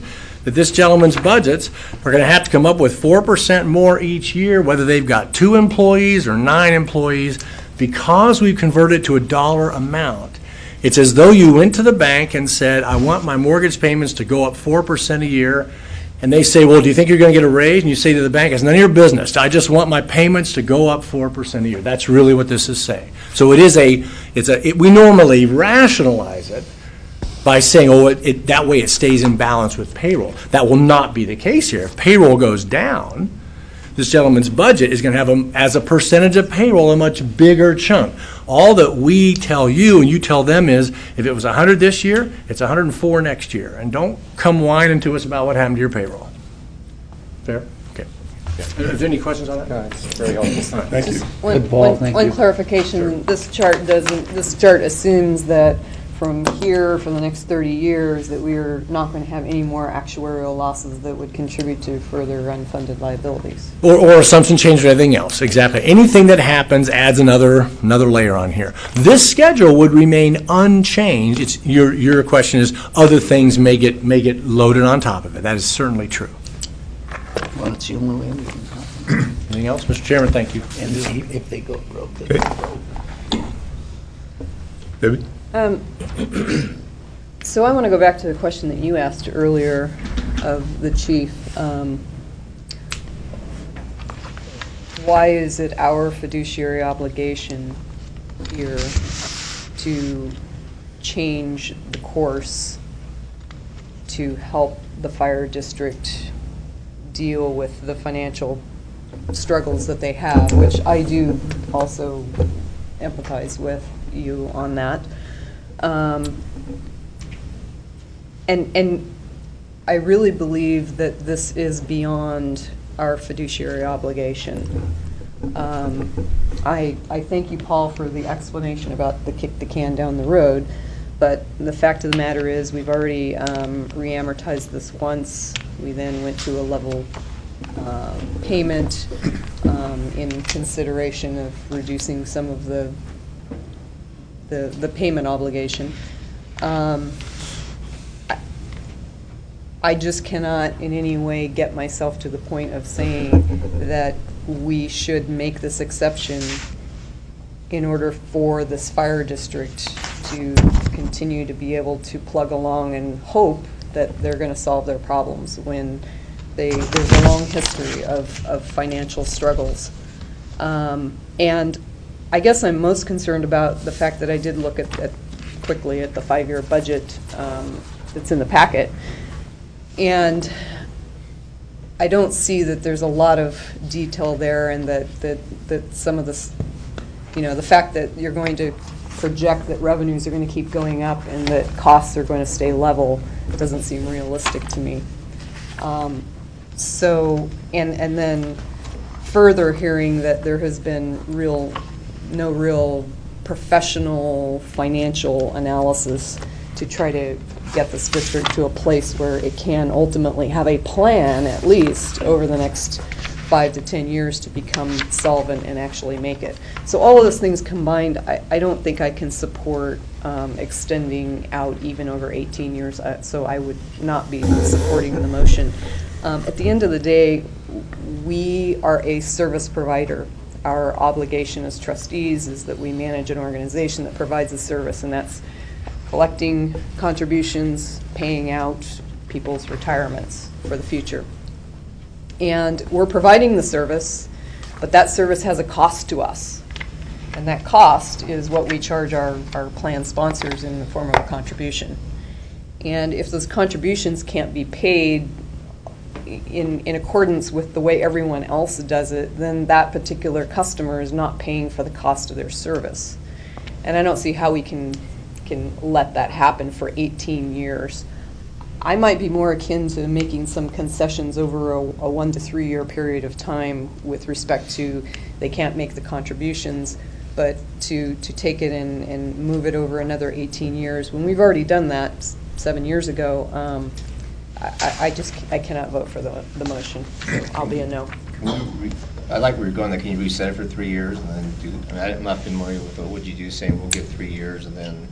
that this gentleman's budgets are going to have to come up with four percent more each year, whether they've got two employees or nine employees, because we've converted to a dollar amount. It's as though you went to the bank and said, I want my mortgage payments to go up four percent a year, and they say, well, do you think you're going to get a raise? And you say to the bank, it's none of your business. I just want my payments to go up four percent a year. That's really what this is saying. So it is a, it's a, it, we normally rationalize it by saying, oh, it, it, that way it stays in balance with payroll. That will not be the case here. If payroll goes down, this gentleman's budget is going to have, a, as a percentage of payroll, a much bigger chunk. All that we tell you and you tell them is, if it was one hundred this year, it's one hundred four next year. And don't come whining to us about what happened to your payroll. Fair? Okay. Yeah. Is there any questions on that? No, it's very helpful. Right, thank you. One, Good ball, one- thank one you. clarification, this chart doesn't, this chart assumes that from here, for the next thirty years, that we are not going to have any more actuarial losses that would contribute to further unfunded liabilities. Or, or assumption change or anything else, exactly. Anything that happens adds another another layer on here. This schedule would remain unchanged. It's, your, your question is, other things may get, may get loaded on top of it. That is certainly true. Well, it's the only way we can help them. Anything else? Mister Chairman, thank you. And if they go broke, they Okay. go broke. David? Um, So I want to go back to the question that you asked earlier of the chief. Um, Why is it our fiduciary obligation here to change the course to help the fire district deal with the financial struggles that they have, which I do also empathize with you on that. Um, and and I really believe that this is beyond our fiduciary obligation. Um, I I thank you, Paul, for the explanation about the kick the can down the road, but the fact of the matter is we've already um, re-amortized this once. We then went to a level uh, payment um, in consideration of reducing some of the the, the payment obligation. Um, I, I just cannot in any way get myself to the point of saying that we should make this exception in order for this fire district to continue to be able to plug along and hope that they're going to solve their problems when they, there's a long history of, of financial struggles. Um, and I guess I'm most concerned about the fact that I did look at, at quickly at the five-year budget um, that's in the packet, and I don't see that there's a lot of detail there, and that that that some of this, you know, the fact that you're going to project that revenues are going to keep going up and that costs are going to stay level doesn't seem realistic to me. Um, so, and and then further hearing that there has been real. no real professional financial analysis to try to get this district to a place where it can ultimately have a plan, at least over the next five to ten years, to become solvent and actually make it. So all of those things combined, I, I don't think I can support um, extending out even over eighteen years, uh, so I would not be supporting the motion. Um, at the end of the day, we are a service provider. Our obligation as trustees is that we manage an organization that provides a service, and that's collecting contributions, paying out people's retirements for the future. And we're providing the service, but that service has a cost to us. And that cost is what we charge our, our plan sponsors in the form of a contribution. And if those contributions can't be paid in, in accordance with the way everyone else does it, then that particular customer is not paying for the cost of their service. And I don't see how we can, can let that happen for eighteen years. I might be more akin to making some concessions over a, a one to three year period of time with respect to they can't make the contributions, but to, to take it and, and move it over another eighteen years. When we've already done that seven years ago, um, I, I just I cannot vote for the, the motion. So I'll be a no. I like where you're going, that can you reset it for three years and then do, I mean, I'm not familiar with what would you do, saying we'll give three years and then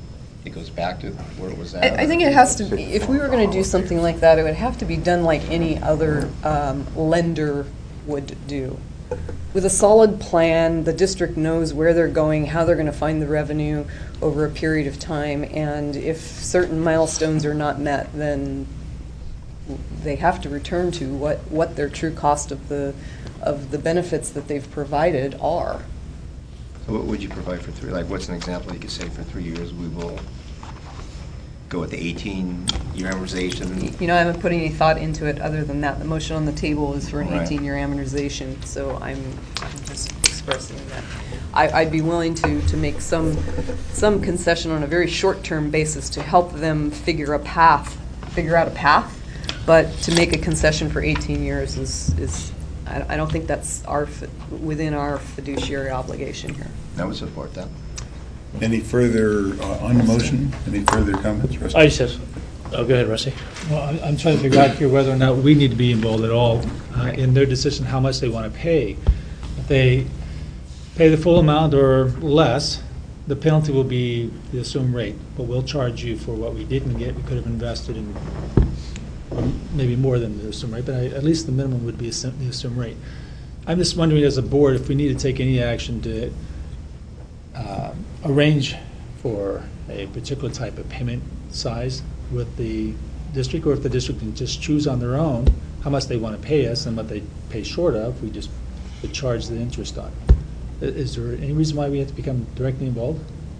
it goes back to where it was I, at? I think it has to be, if we were going to do something like that, it would have to be done like any other um, lender would do. With a solid plan, the district knows where they're going, how they're going to find the revenue over a period of time, and if certain milestones are not met, then they have to return to what, what their true cost of the, of the benefits that they've provided are. So what would you provide for three, like, what's an example you could say for three years, we will go with the eighteen-year amortization? You know, I haven't put any thought into it other than that. The motion on the table is for an Right. eighteen-year amortization, so I'm, I'm just expressing that. I, I'd be willing to, to make some, some concession on a very short-term basis to help them figure a path, figure out a path, but to make a concession for eighteen years is, is I, I don't think that's our, fi- within our fiduciary obligation here. I would support that. Any further, uh, on the motion, any further comments? Rusty? I just have, oh, go ahead, Rusty. Well, I'm- I'm trying to figure out here whether or not we need to be involved at all uh, in their decision how much they want to pay. If they pay the full amount or less, the penalty will be the assumed rate, but we'll charge you for what we didn't get. We could have invested in maybe more than the assumed rate, but I- at least the minimum would be assume- the assumed rate. I'm just wondering, as a board, if we need to take any action to uh, arrange for a particular type of payment size with the district, or if the district can just choose on their own how much they want to pay us, and what they pay short of, we just would charge the interest on. I- Is there any reason why we have to become directly involved?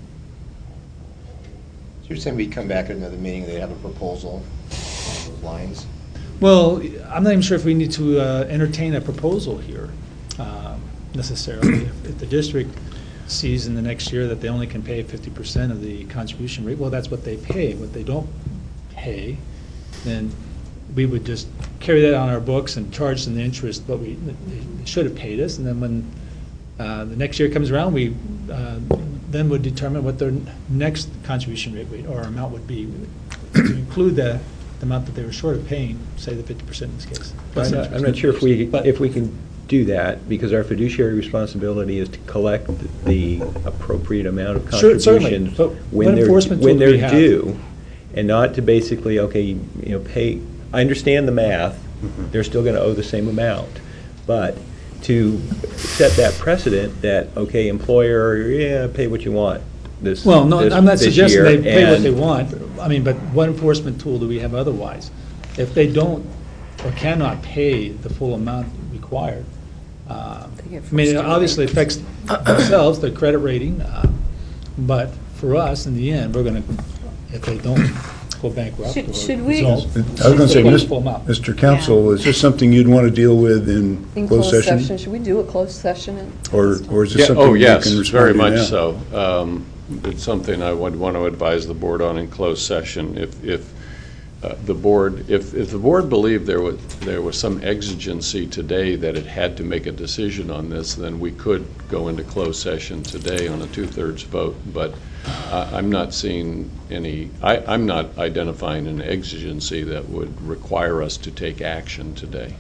So you're saying we come back at another meeting, they have a proposal along those lines? Well, I'm not even sure if we need to uh, entertain a proposal here um, necessarily. If if the district sees in the next year that they only can pay fifty percent of the contribution rate, well, that's what they pay. What they don't pay, then we would just carry that on our books and charge them the interest, but we, they should have paid us, and then when uh, the next year comes around, we uh, then would determine what their next contribution rate would- or amount would be, to include the the amount that they were short of paying, say the fifty percent in this case. I'm not, I'm not sure if we, if we can do that, because our fiduciary responsibility is to collect the appropriate amount of Sure, certainly. contributions But when what they're, enforcement when tool do we they're have? due, and not to basically, okay, you know, pay, I understand the math, they're still gonna owe the same amount, but to set that precedent that, okay, employer, yeah, pay what you want this, Well, no, this- I'm not this suggesting year, they pay what they and- want. I mean, but what enforcement tool do we have otherwise? If they don't or cannot pay the full amount required, uh, get I mean, it forced to obviously pay. affects themselves, their credit rating, uh, but for us, in the end, we're going to, if they don't go bankrupt Should- or should we- dissolve, I was going to say, pay the Mis- full amount. Mister Counsel, is this something you'd want to deal with in In closed closed session? session, should we do a closed session? in- Or, or is this Yeah, something oh, we yes, can respond very to much now? so. Um, It's something I would want to advise the board on in closed session. If, if uh, the board, if, if the board believed there was, there was some exigency today that it had to make a decision on this, then we could go into closed session today on a two-thirds vote. But uh, I'm not seeing any, I, I'm not identifying an exigency that would require us to take action today.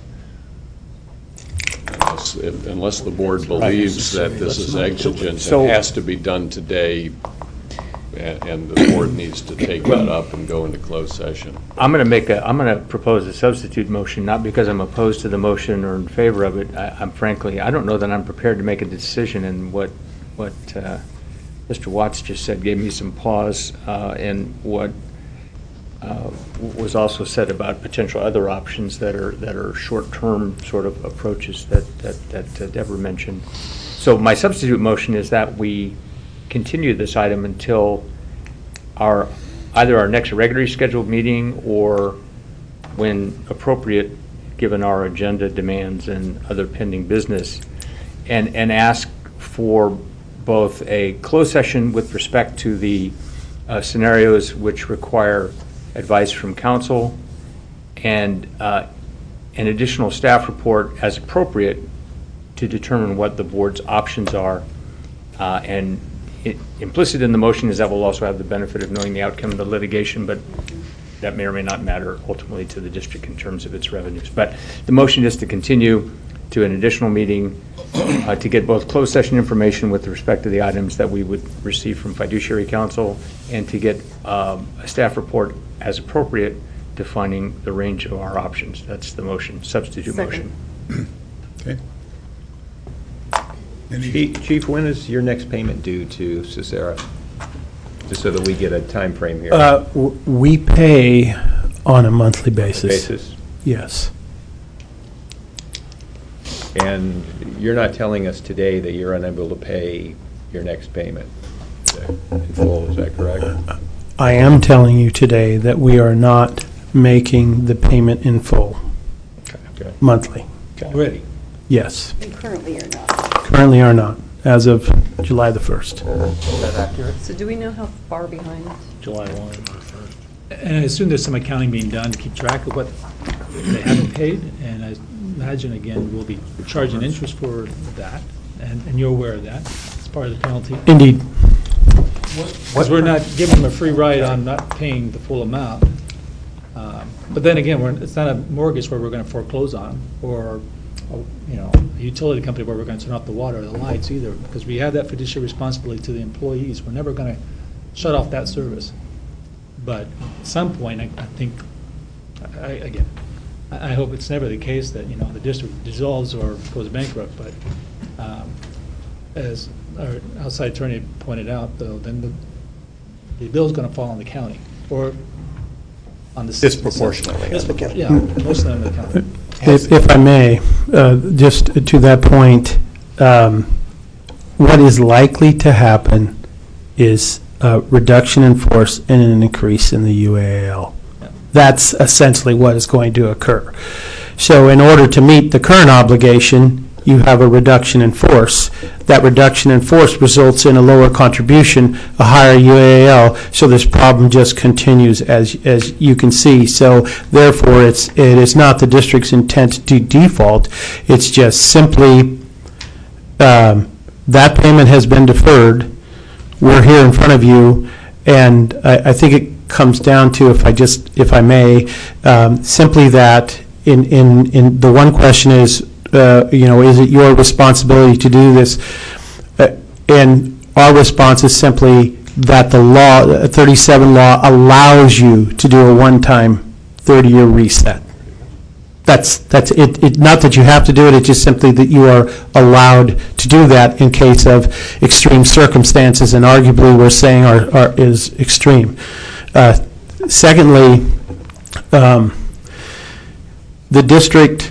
Unless, if- unless the board believes that this is exigent, So- it has to be done today, a- and the board needs to take that up and go into closed session. I'm going to make a, I'm going to propose a substitute motion, not because I'm opposed to the motion or in favor of it. I- I'm frankly, I don't know that I'm prepared to make a decision, and what, what uh, Mister Watts just said gave me some pause, uh, and what uh, was also said about potential other options that are, that are short-term sort of approaches that, that, that uh, Deborah mentioned. So my substitute motion is that we continue this item until our, either our next regularly scheduled meeting, or when appropriate, given our agenda demands and other pending business, and, and ask for both a closed session with respect to the uh, scenarios which require advice from counsel, and uh, an additional staff report as appropriate to determine what the board's options are. Uh, And it- implicit in the motion is that we'll also have the benefit of knowing the outcome of the litigation, but that may or may not matter ultimately to the district in terms of its revenues. But the motion is to continue to an additional meeting uh, to get both closed session information with respect to the items that we would receive from fiduciary counsel, and to get um, a staff report as appropriate defining the range of our options. That's the motion, substitute Second. motion. Okay. Chief, Chief, when is your next payment due to Cicera? Just so that we get a time frame here. Uh, w- We pay on a monthly basis. Basis? Yes. And you're not telling us today that you're unable to pay your next payment in full, is that correct? I am telling you today that we are not making the payment in full, Okay. monthly. Already. Yes. And currently you're not. Currently are not, as of July the first. Is that accurate? So do we know how far behind? July one. And I assume there's some accounting being done to keep track of what they haven't paid, and I imagine, again, we'll be charging interest for that, and, and you're aware of that, it's part of the penalty. Indeed. Because we're not giving them a free ride on not paying the full amount. Um, But then again, we're, it's not a mortgage where we're gonna foreclose on, or, or, you know, a utility company where we're gonna turn off the water or the lights either, because we have that fiduciary responsibility to the employees. We're never gonna shut off that service. But at some point, I, I think, I, again, I, I hope it's never the case that, you know, the district dissolves or goes bankrupt, but, um, as our outside attorney pointed out, though, then the, the bill's gonna fall on the county, or on the. Disproportionately. Dispropor- Yeah, mostly on the county. If if I may, uh, just to that point, um, what is likely to happen is a reduction in force and an increase in the U A A L. Yeah. That's essentially what is going to occur. So in order to meet the current obligation, you have a reduction in force. That reduction in force results in a lower contribution, a higher U A A L, so this problem just continues, as as you can see. So therefore, it's it is not the district's intent to default. It's just simply um, that payment has been deferred. We're here in front of you, and I, I think it comes down to, if I just, if I may, um, simply that in in in the one question is, Uh, you know, is it your responsibility to do this? Uh, and our response is simply that the law, uh, thirty-seven law, allows you to do a one-time thirty-year reset. That's that's it, it. Not that you have to do it. It's just simply that you are allowed to do that in case of extreme circumstances, and arguably we're saying are, are is extreme. Uh, secondly, um, the district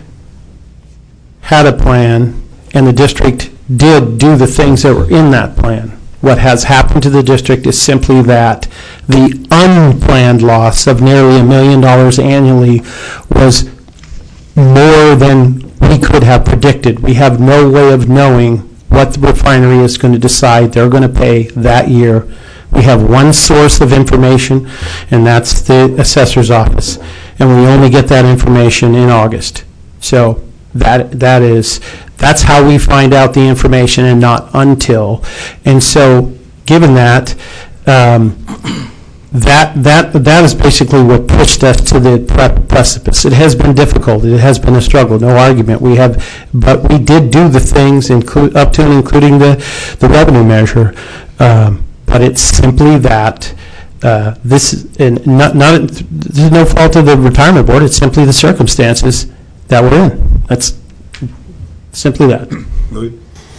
had a plan, and the district did do the things that were in that plan. What has happened to the district is simply that the unplanned loss of nearly a million dollars annually was more than we could have predicted. We have no way of knowing what the refinery is going to decide they're going to pay that year. We have one source of information, and that's the assessor's office, and we only get that information in August. So That that is that's how we find out the information, and not until. And so, given that, um, that that that is basically what pushed us to the pre- precipice. It has been difficult. It has been a struggle. No argument. We have, but we did do the things, include up to and including the the revenue measure. Um, but it's simply that. Uh, this is and not not there's no fault of the retirement board. It's simply the circumstances that we're in. That's simply that. Louis?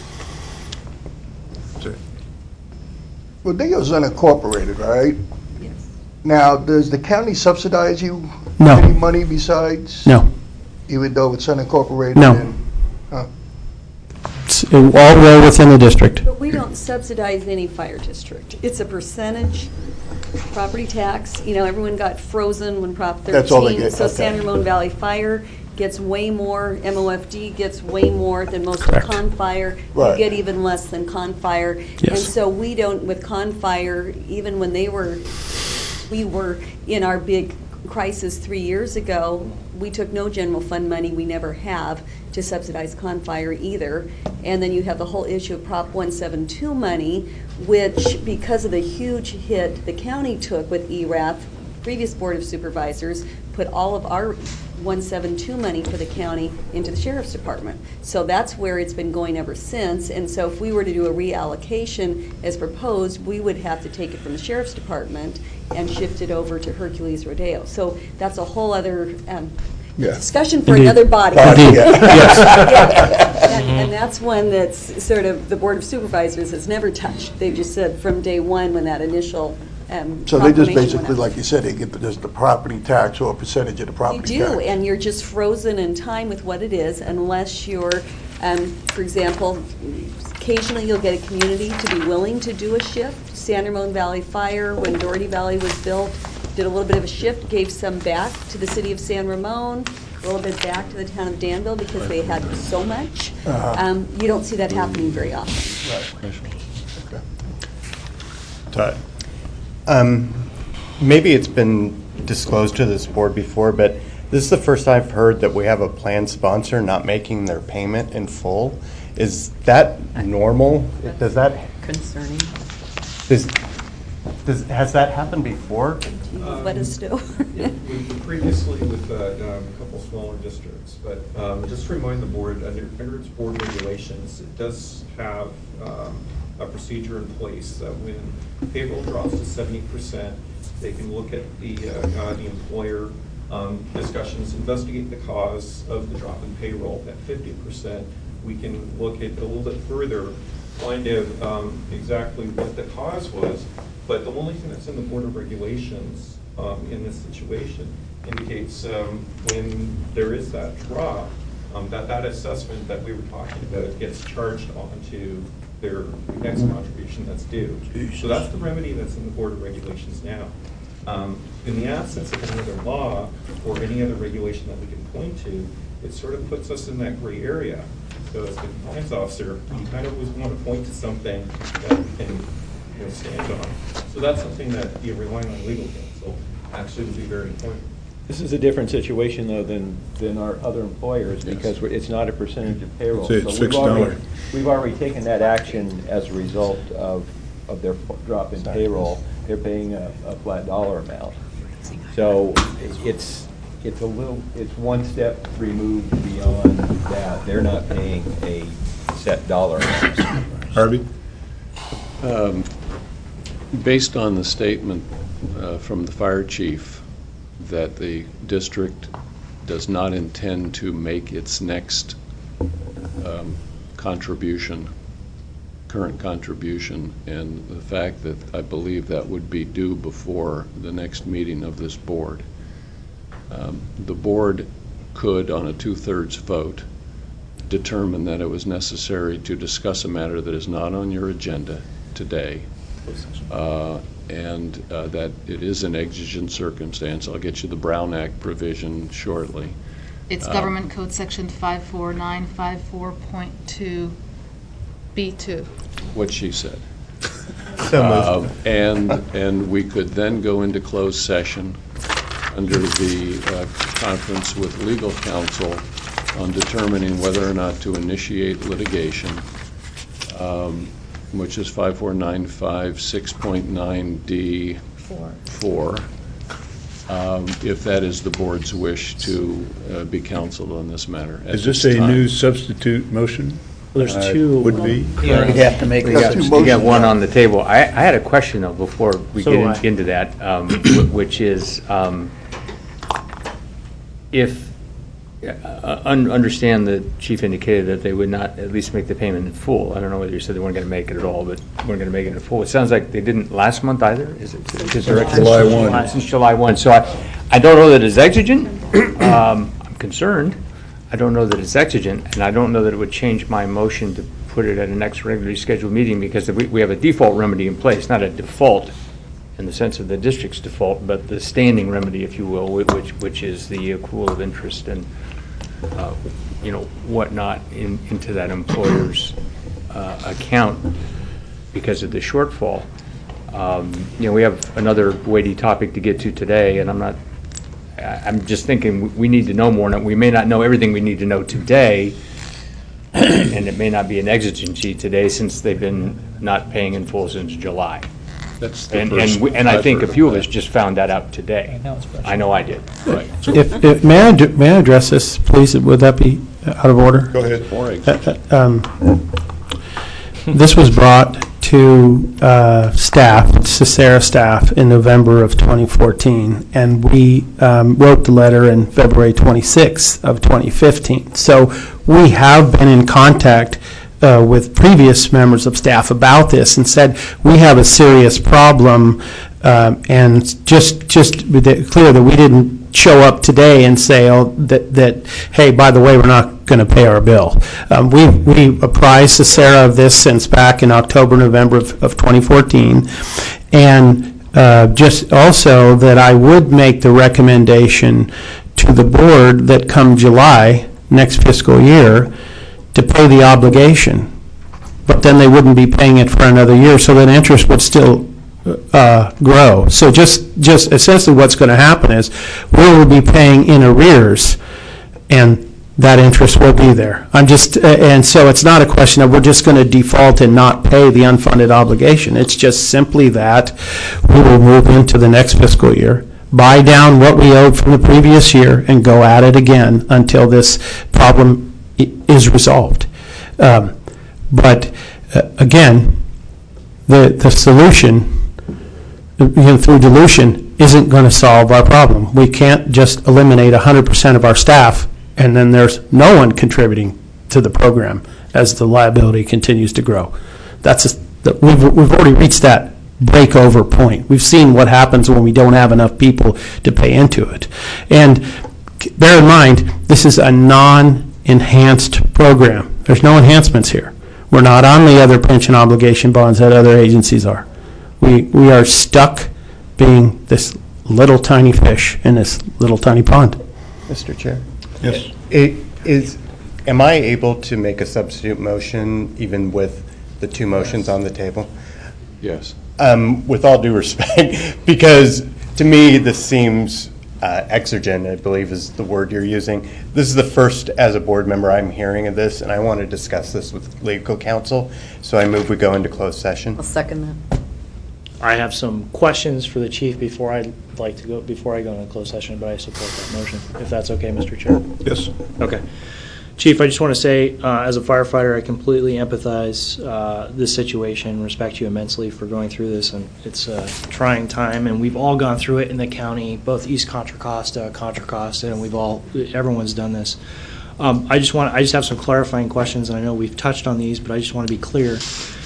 Rodeo's unincorporated, right? Yes. Now, does the county subsidize you? No. Any money besides? No. Even though it's unincorporated? No. and- huh. It's all well within the district. But we don't subsidize any fire district. It's a percentage, property tax, you know, everyone got frozen when Prop thirteen. That's all they get, So okay. San Ramon Valley Fire gets way more, M O F D gets way more than most of Correct. Con Fire. Right. You get even less than Con Fire. And Yes. so we don't, with Con Fire, even when they were, we were in our big crisis three years ago, we took no general fund money, we never have, to subsidize Con Fire either. And then you have the whole issue of Prop one seventy-two money, which, because of the huge hit the county took with E R A F, previous Board of Supervisors put all of our one seventy-two money for the county into the sheriff's department. So that's where it's been going ever since. And so if we were to do a reallocation as proposed, we would have to take it from the sheriff's department and shift it over to Hercules Rodeo. So that's a whole other um, Yeah. discussion for Indeed. another body. Indeed. Yes. Yeah. And, and that's one that's sort of, the Board of Supervisors has never touched. They've just said from day one when that initial um, So they just proclamation went basically, out. like you said, they get just the property tax or a percentage of the You property do, tax. and you're just frozen in time with what it is unless you're, um, for example, occasionally you'll get a community to be willing to do a shift. San Ramon Valley Fire, when Doherty Valley was built, did a little bit of a shift, gave some back to the city of San Ramon, a little bit back to the town of Danville because they had so much. Uh-huh. Um, You don't see that happening very often. Todd? Um, Maybe it's been disclosed to this board before, but this is the first I've heard that we have a plan sponsor not making their payment in full. Is that normal? Does that, Concerning. does, does, has that happened before? Let us know. Yeah, we- Previously with uh, um, a couple smaller districts, but um, just to remind the board, under under its board regulations, it does have um, a procedure in place that when payroll drops to seventy percent, they can look at the, uh, uh, the employer um, discussions, investigate the cause of the drop in payroll. At fifty percent, we can look at a little bit further, find out um, exactly what the cause was. But the only thing that's in the Board of Regulations um, in this situation indicates um, when there is that drop, um, that that assessment that we were talking about gets charged onto their next contribution that's due. So that's the remedy that's in the Board of Regulations now. Um, in the absence of any other law or any other regulation that we can point to, it sort of puts us in that gray area. So as the compliance officer, you kind of always want to point to something that you can you know, stand on. So that's something that you're relying on legal counsel actually would be very important. This is a different situation, though, than, than our other employers, because we're- it's not a percentage of payroll. It's- it's So we've six dollars. already- We've already taken that action as a result of, of their drop in payroll. They're paying a, a flat dollar amount. So it's, it's a little, it's one step removed beyond that. They're not paying a set dollar amount. Harvey? Um, Based on the statement uh, from the fire chief that the district does not intend to make its next um, contribution, current contribution, and the fact that I believe that would be due before the next meeting of this board, um, the board could, on a two-thirds vote, determine that it was necessary to discuss a matter that is not on your agenda today, uh, and uh, that it is an exigent circumstance. I'll get you the Brown Act provision shortly. It's Uh, Government Code Section five four nine five four point two B two. What she said. So Uh, moved. And, and we could then go into closed session under the uh, conference with legal counsel on determining whether or not to initiate litigation, um, which is five four nine five six point nine D four, um, if that is the board's wish to uh, be counseled on this matter. at Is this this a time. new substitute motion? Well, there's Uh, two- Would be? Yeah, you'd have to make We a got, substitute. we got one on the table. I, I had a question, though, before we So get do in- I. into that, um, wh- which is, um, if, uh, un- understand the chief indicated that they would not at least make the payment in full. I don't know whether you said they weren't going to make it at all, but weren't going to make it in full. It sounds like they didn't last month either, is it? Is there- July first. Since July first. So I, I don't know that it's exigent. Um, I'm concerned. I don't know that it's exigent, and I don't know that it would change my motion to put it at a next regularly scheduled meeting, because we, we have a default remedy in place, not a default in the sense of the district's default, but the standing remedy, if you will, whi- which, which is the accrual of interest and, uh, you know, whatnot in, into that employer's uh, account because of the shortfall. Um, You know, we have another weighty topic to get to today, and I'm not, I- I'm just thinking we- we need to know more. Now, we may not know everything we need to know today, and it may not be an exigency today since they've been not paying in full since July. That's the And, first and, we- and I I've think a heard few of of us just found that out today. I know I did. Right. If, if, may I, ad- may I address this, please? Would that be out of order? Go ahead. Uh, uh, um, This was brought to uh, staff, Cesara staff, in November of twenty fourteen, and we um, wrote the letter in February twenty-sixth of twenty fifteen. So we have been in contact uh, with previous members of staff about this and said, we have a serious problem, um, and just, just be that- clear that we didn't show up today and say, oh, that, that, hey, by the way, we're not going to pay our bill. Um, we, we apprised Cesara of this since back in October, November of, of twenty fourteen. And uh, just also that I would make the recommendation to the board that come July, next fiscal year, to pay the obligation. But then they wouldn't be paying it for another year, so that interest would still uh, grow. So just, just essentially what's going to happen is we will be paying in arrears, and that interest will be there. I'm just, uh, and so it's not a question of we're just going to default and not pay the unfunded obligation. It's just simply that we will move into the next fiscal year, buy down what we owed from the previous year, and go at it again until this problem i- is resolved. Um, But uh, again, the, the solution, you know, through dilution, isn't going to solve our problem. We can't just eliminate one hundred percent of our staff, and then there's no one contributing to the program as the liability continues to grow. That's a, that we've, we've already reached that break-over point. We've seen what happens when we don't have enough people to pay into it. And bear in mind, this is a non-enhanced program. There's no enhancements here. We're not on the other pension obligation bonds that other agencies are. We, we are stuck being this little tiny fish in this little tiny pond. Mister Chair? Yes. It is, am I able to make a substitute motion even with the two motions on the table? Yes. Um, with all due respect, because to me, this seems uh, exigent, I believe is the word you're using. This is the first, as a board member, I'm hearing of this, and I want to discuss this with legal counsel, so I move we go into closed session. I'll second that. I have some questions for the chief before I'd like to go, before I go into closed session, but I support that motion, if that's okay, Mister Chair. Yes. Okay. Chief, I just want to say, uh, as a firefighter, I completely empathize uh, this situation, respect you immensely for going through this, and it's a trying time, and we've all gone through it in the county, both East Contra Costa, Contra Costa, and we've all, everyone's done this. Um, I just want, I just have some clarifying questions, and I know we've touched on these, but I just want to be clear.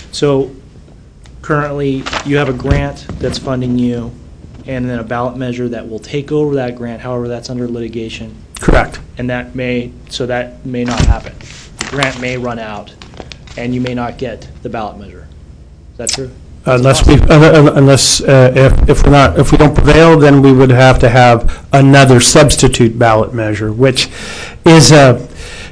So currently, you have a grant that's funding you, and then a ballot measure that will take over that grant, however, that's under litigation. Correct. And that may, so that may not happen. The grant may run out, and you may not get the ballot measure. Is that true? Unless we, uh, unless, uh, if, if we're not, if we don't prevail, then we would have to have another substitute ballot measure, which is, uh,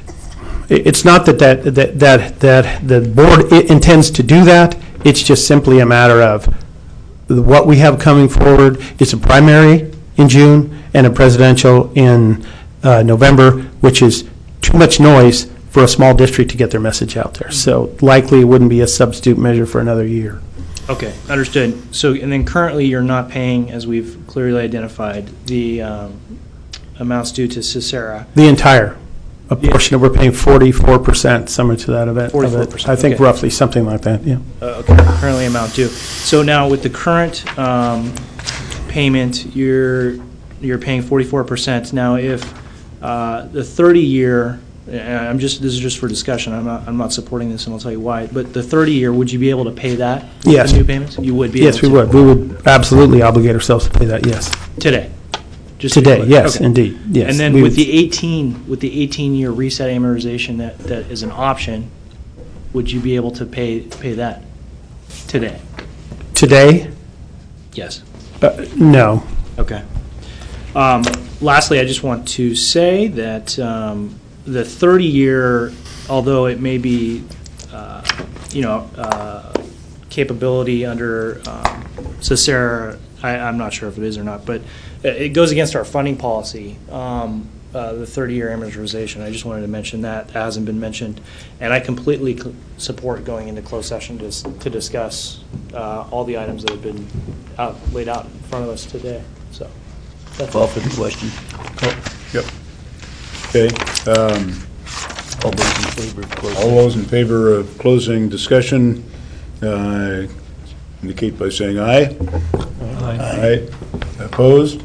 it's not that that, that, that, that the board i- intends to do that, it's just simply a matter of what we have coming forward. It's a primary in June and a presidential in uh, November, which is too much noise for a small district to get their message out there. So likely it wouldn't be a substitute measure for another year. Okay, understood. So, and then currently you're not paying, as we've clearly identified, the um, amounts due to Cesara. The entire, a portion of, we're paying forty-four percent, somewhere to that event. forty-four percent, I think okay. roughly something like that, yeah. Uh, Okay, currently amount due. So now with the current um, payment, you're, you're paying forty-four percent. Now if uh, the thirty-year, I'm just, this is just for discussion, I'm not, I'm not supporting this, and I'll tell you why, but the thirty-year, would you be able to pay that? with Yes. The new payments? You would be able Yes, we to? would. We would absolutely obligate ourselves to pay that, yes. Today? Just to be Today, clear. yes, Okay. indeed, yes. And then We with would- the eighteen, with the eighteen-year reset amortization that, that is an option, would you be able to pay, pay that today? Today? Yes. Uh, No. Okay. Um, Lastly, I just want to say that um, the thirty-year, although it may be, uh, you know, uh, capability under um, Cesara, I, I'm not sure if it is or not, but it goes against our funding policy. Um, uh, the thirty-year amortization. I just wanted to mention that, that hasn't been mentioned. And I completely cl- support going into closed session to, s- to discuss uh, all the items that have been out, laid out in front of us today, so. that's Call all. for the question. Yep. Okay. um, All those in favor of closed All session? those in favor of closing discussion uh, indicate by saying aye. Aye. Opposed?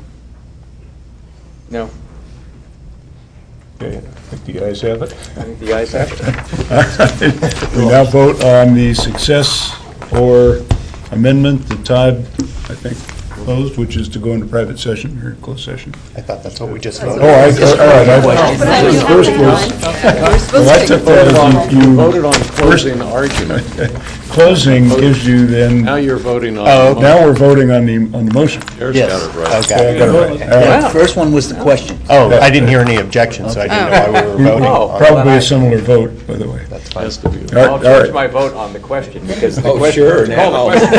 No. Okay, I think the ayes have it. I think the ayes have it. We now vote on the success or amendment that Todd, I think, closed, which is to go into private session or closed session. I thought that's what we just Oh, voted. I, all right. I- The first was, well, I took that as you. You voted on first- closing the argument. Closing gives you then. Now you're voting on. Oh, the now motion. we're voting on the, on the motion. There's Yes. got it right. Okay. I got it right. All Yeah, right. First one was the question. Oh, I didn't hear any objections, so I didn't know why we were voting. Oh, on it. Probably a similar vote, by the way. That's fine. Has to be. All right, I'll all change right. my vote on the question, because the Oh, question. sure, call the now. question.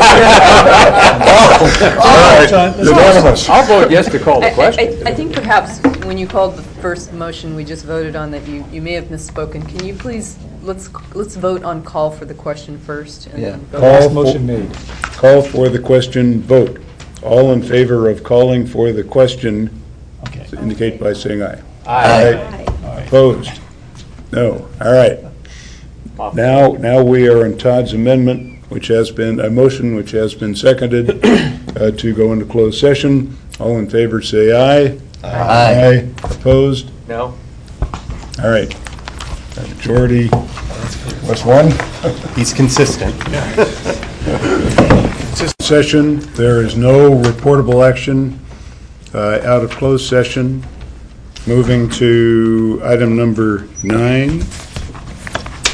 All right, unanimous. I'll vote yes to call I- the question. I I think perhaps when you called the first motion we just voted on that, you you may have misspoken. Can you please, let's, let's vote on call for the question first? and Yeah. then vote. Call Last for- motion made. Call for the question, vote. All in favor of calling for the question, indicate by saying aye. Aye. Opposed? No. All right. Now, now we are on Todd's amendment, which has been, a motion which has been seconded uh, to go into closed session. All in favor, say aye. Aye. Opposed? No? All right. A majority, plus one. He's consistent. Session, there is no reportable action uh, out of closed session. Moving to item number nine.